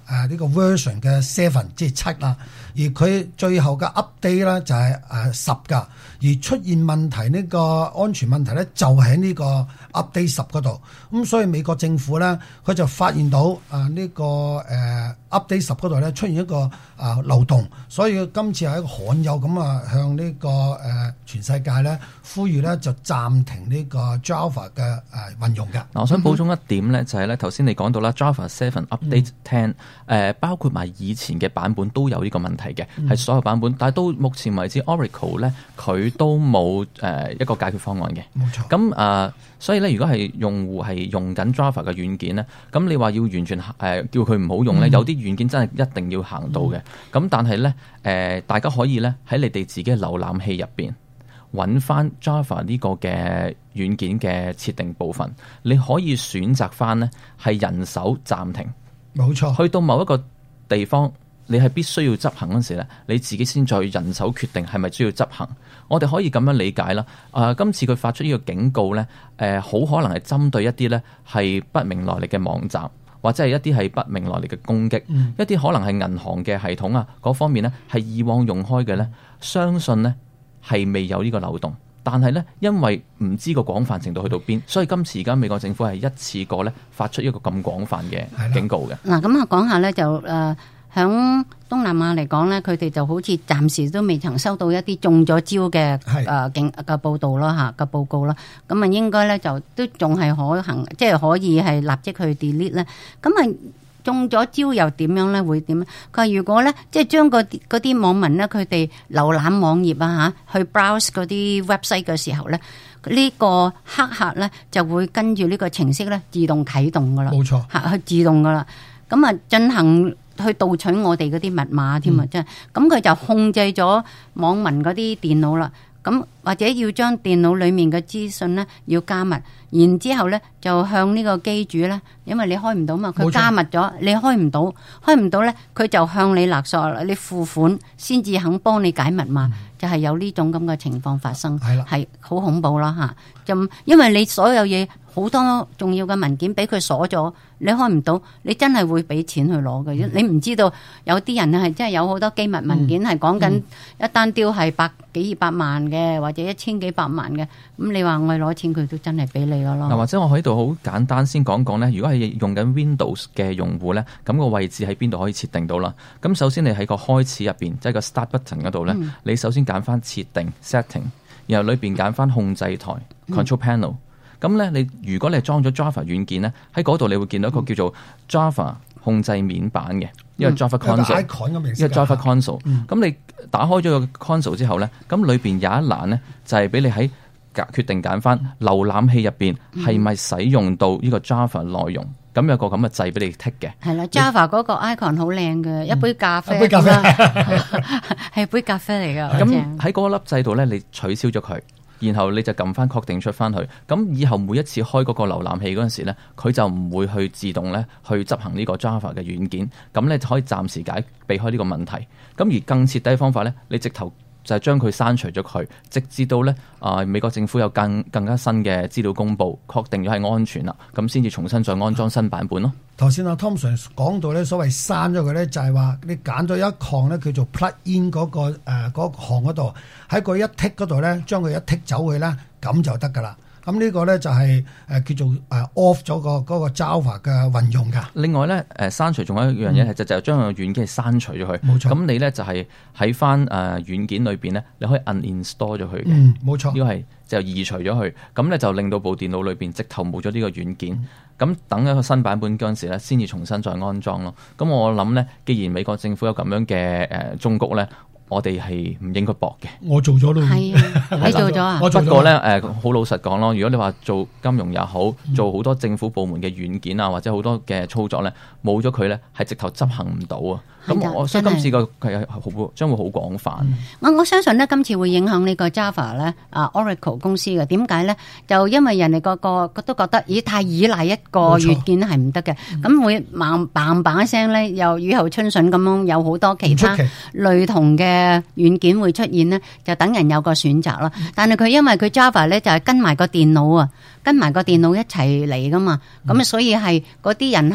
誒呢個 version 嘅 seven 即係七啦，而佢最後嘅 update 咧就係誒十㗎，而出現問題呢個安全問題咧就喺呢個 update 十嗰度，咁所以美國政府咧佢就發現到啊呢個誒 update 十嗰度咧出現一個啊漏洞，所以今次係一個罕有咁啊向呢個誒全世界咧呼籲咧就暫停呢個 Java 嘅誒運用嘅。 嗱，我想補充一點咧，就係咧頭先你講到啦 ，Java seven Update ten，誒包括埋以前嘅版本都有呢個問題嘅，係、嗯、所有版本，但係到目前為止 Oracle 咧佢都冇誒一個解決方案嘅。 冇錯。 咁啊、呃，所以咧，如果係用戶係用緊 Java 嘅軟件咧，咁你話要完全誒、呃、叫佢唔好用咧，嗯、有啲軟件真係一定要行到嘅。咁、嗯、但係咧誒，大家可以咧喺你哋自己嘅瀏覽器入邊揾翻 Java 呢個嘅軟件嘅設定部分，你可以選擇翻咧係人手暫停。 冇錯。 去到某一個地方，你係必須要執行嗰時咧，你自己先再人手決定係咪需要執行。我哋可以咁樣理解啦。啊、呃，今次佢發出呢個警告咧，誒、呃，好可能係針對一啲咧係不明來歷嘅網站，或者係一啲係不明來歷嘅攻擊，嗯、一啲可能係銀行嘅系統啊嗰方面咧係以往用開嘅咧，相信咧係未有呢個漏洞。但係咧，因為唔知個廣泛程度去到邊，所以今次而家美國政府係一次過咧發出一個咁廣泛嘅警告嘅。 嗱，咁啊講下咧就誒。呃響東南亞嚟講咧，佢哋就好似暫時都未曾收到一啲中咗招嘅誒警嘅報道啦嚇嘅報告啦。咁啊應該咧就都仲係可行，即係可以係立即去 delete 咧。咁啊中咗招又點樣咧？會點咧？佢話如果咧即係將嗰啲嗰啲網民咧，佢哋瀏覽網頁啊嚇，去 browse 嗰啲 website 嘅時候咧，呢個黑客咧就會跟住呢個程式咧自動啟動噶啦。 冇錯， 嚇去自動噶啦。咁啊進行。去盜取我哋嗰啲密碼添啊！真係咁佢就控制咗網民嗰啲電腦啦。咁或者要將電腦裡面嘅資訊咧要加密，然之後咧就向呢個機主咧，因為你開唔到嘛，佢加密咗，你開唔到，開唔到咧，佢就向你勒索啦，你付款先至肯幫你解密碼，嗯、就係有呢種咁嘅情況發生，係啦，係好恐怖啦嚇！就因為你所有嘢好多重要嘅文件俾佢鎖咗，你開唔到，你真係會俾錢去攞嘅。嗯、你唔知道有啲人係真係有好多機密文件係講緊一單雕係百幾二百萬嘅，或者一千幾百萬嘅，咁你話我攞錢佢都真係俾你噶咯。 嗱，或者我喺度好簡單先講講咧，如果係用緊 Windows 嘅用戶咧，咁個位置喺邊度可以設定到啦？咁首先你喺個開始入邊，即係個 Start Button 嗰度咧，嗯、你首先揀翻設定 Setting， 然後裏邊揀翻控制台 Control Panel。咁咧，你如果你係裝咗 Java 軟件咧，喺嗰度你會見到一個叫做 Java 控制面板嘅，因為 Java Console，因為 Java Console。咁你打開咗個 Console 之後咧，咁裏邊有一欄咧，就係俾你喺決定揀翻瀏覽器入邊係咪使用到呢個 Java 內容。咁有個咁嘅掣俾你剔嘅。係啦 ，Java 嗰個 icon 好靚嘅，一杯咖啡， 一杯咖啡係杯咖啡嚟㗎。 咁喺嗰粒掣度咧，你取消咗佢。然後你就撳翻確定出翻去，咁以後每一次開嗰個瀏覽器嗰陣時咧，佢就唔會去自動咧去執行呢個 Java 嘅軟件，咁咧就可以暫時解避開呢個問題。咁而更徹底嘅方法咧，你直頭就係將佢刪除咗佢，直至到咧啊、呃、美國政府有更更加新嘅資料公佈，確定咗係安全啦，咁先至重新再安裝新版本咯。 頭先阿 Thompson 講到咧，所謂刪咗佢咧，就係話你揀咗一項咧，叫做 plug in 嗰、那個誒嗰、呃那個、項嗰度，喺個一剔嗰度咧，將佢一剔走去咧，咁就得噶啦。咁呢個咧就係、是、誒、呃、叫做誒 off 咗個嗰個 Java 嘅運用噶。 另外咧誒刪除仲有一樣嘢係就就將個軟件刪除咗佢。冇錯。咁你咧就係喺翻誒軟件裏邊咧，你可以 uninstall 咗佢嘅。 嗯，冇錯。 呢個係就移除咗佢，咁咧就令到部電腦裏邊直頭冇咗呢個軟件。咁、嗯、等一個新版本嗰陣時咧，先至重新再安裝咯。咁我諗咧，既然美國政府有咁樣嘅誒忠告咧，我哋係唔應該駁嘅。 我做咗咯， 係啊，你做咗啊？ 不過咧，誒，好老實講咯，如果你話做金融也好，做好多政府部門嘅軟件啊，或者好多嘅操作咧，冇咗佢咧，係直頭執行唔到啊。咁我所以今次個係好將會好廣泛。 我我相信咧，今次會影響呢個 Java 咧，啊 Oracle 公司嘅。點解咧？就因為人哋個個都覺得，咦，太依賴一個軟件係唔得嘅，咁會猛砰砰一聲咧，又雨後春筍咁樣，有好多其他類同嘅軟件會出現咧，就等人有個選擇啦。但係佢因為佢 Java 咧就係跟埋個電腦啊，跟埋個電腦一齊嚟噶嘛，咁啊所以係嗰啲人係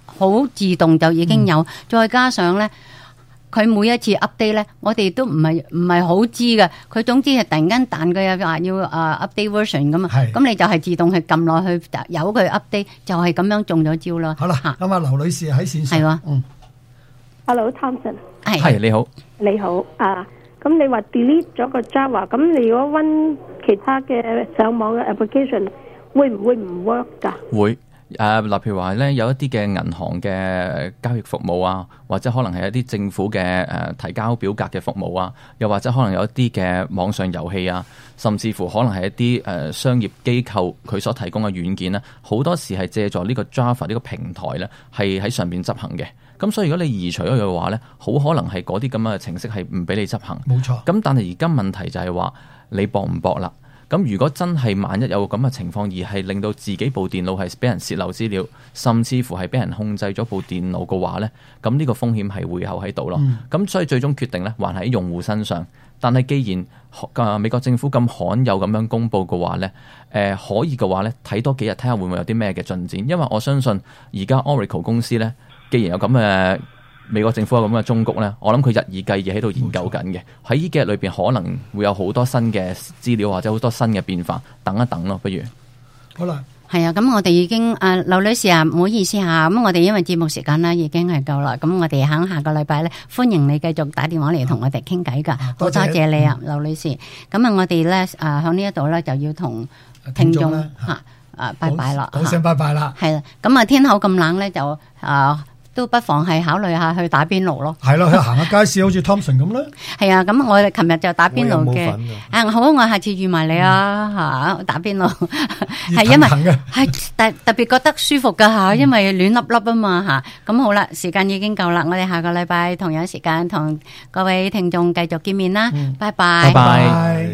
好自動就已經有，嗯、再加上咧。佢每一次 update 咧，我哋都唔係唔係好知嘅。佢總之係突然間彈佢又話要啊 update version 咁啊，咁你就係自動去撳落去，由佢 update 就係咁樣中咗招啦。 好啦，咁啊，劉女士喺線上。 係喎， 嗯 ，Hello Thompson。 係。 係你好。 你好啊，咁你話 delete 咗個 Java，咁你如果溫其他嘅上網嘅 application，會唔會唔 work 㗎？ 會。誒、呃，例如話咧，有一啲嘅銀行嘅交易服務啊，或者可能係一啲政府嘅誒、呃、提交表格嘅服務啊，又或者可能有一啲嘅網上遊戲啊，甚至乎可能係一啲誒、呃、商業機構佢所提供嘅軟件咧，好多時係借助呢個 Java 呢個平台咧，係喺上邊執行嘅。咁所以如果你移除咗佢嘅話咧，好可能係嗰啲咁嘅程式係唔俾你執行。 冇錯。 咁但係而家問題就係話你博唔博啦？咁如果真係萬一有咁嘅情況，而係令到自己部電腦係俾人洩漏資料，甚至乎係俾人控制咗部電腦嘅話呢，咁呢個風險係會有喺度咯。咁、嗯、所以最終決定呢，還喺用戶身上。但係既然、呃、美國政府咁罕有咁樣公佈嘅話呢，誒、呃、可以嘅話呢，睇多幾日睇下會唔會有啲咩嘅進展。因為我相信而家 Oracle 公司呢，既然有咁嘅美國政府有咁嘅忠告咧，我諗佢日以繼夜喺度研究緊嘅。喺呢幾日裏邊可能會有好多新嘅資料或者好多新嘅變化，等一等咯，不如好啦。 係啊，咁我哋已經啊，劉女士啊，唔好意思嚇，咁我哋因為節目時間咧已經係夠啦，咁我哋喺下個禮拜咧，歡迎你繼續打電話嚟同我哋傾偈㗎，好多謝你啊，劉女士。咁啊，我哋咧啊喺呢一度咧就要同聽眾嚇啊拜拜啦， 講聲拜拜啦。 係啦，咁啊天口咁冷咧就啊。都不妨係考慮下去打邊爐咯。 係咯，去行下街市，好似 Thompson 咁啦。 係啊，咁我哋琴日就打邊爐嘅。啊，好，我下次預埋你啊嚇、嗯、打邊爐。係因為係特特別覺得舒服㗎嚇，因為暖粒粒啊嘛嚇。咁好啦，時間已經夠啦，我哋下個禮拜同樣時間同各位聽眾繼續見面啦。嗯、拜拜。 拜拜。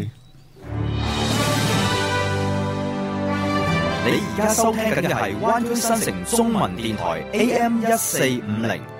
你而家收聽緊嘅係灣區新城中文電台 A M 一四五零。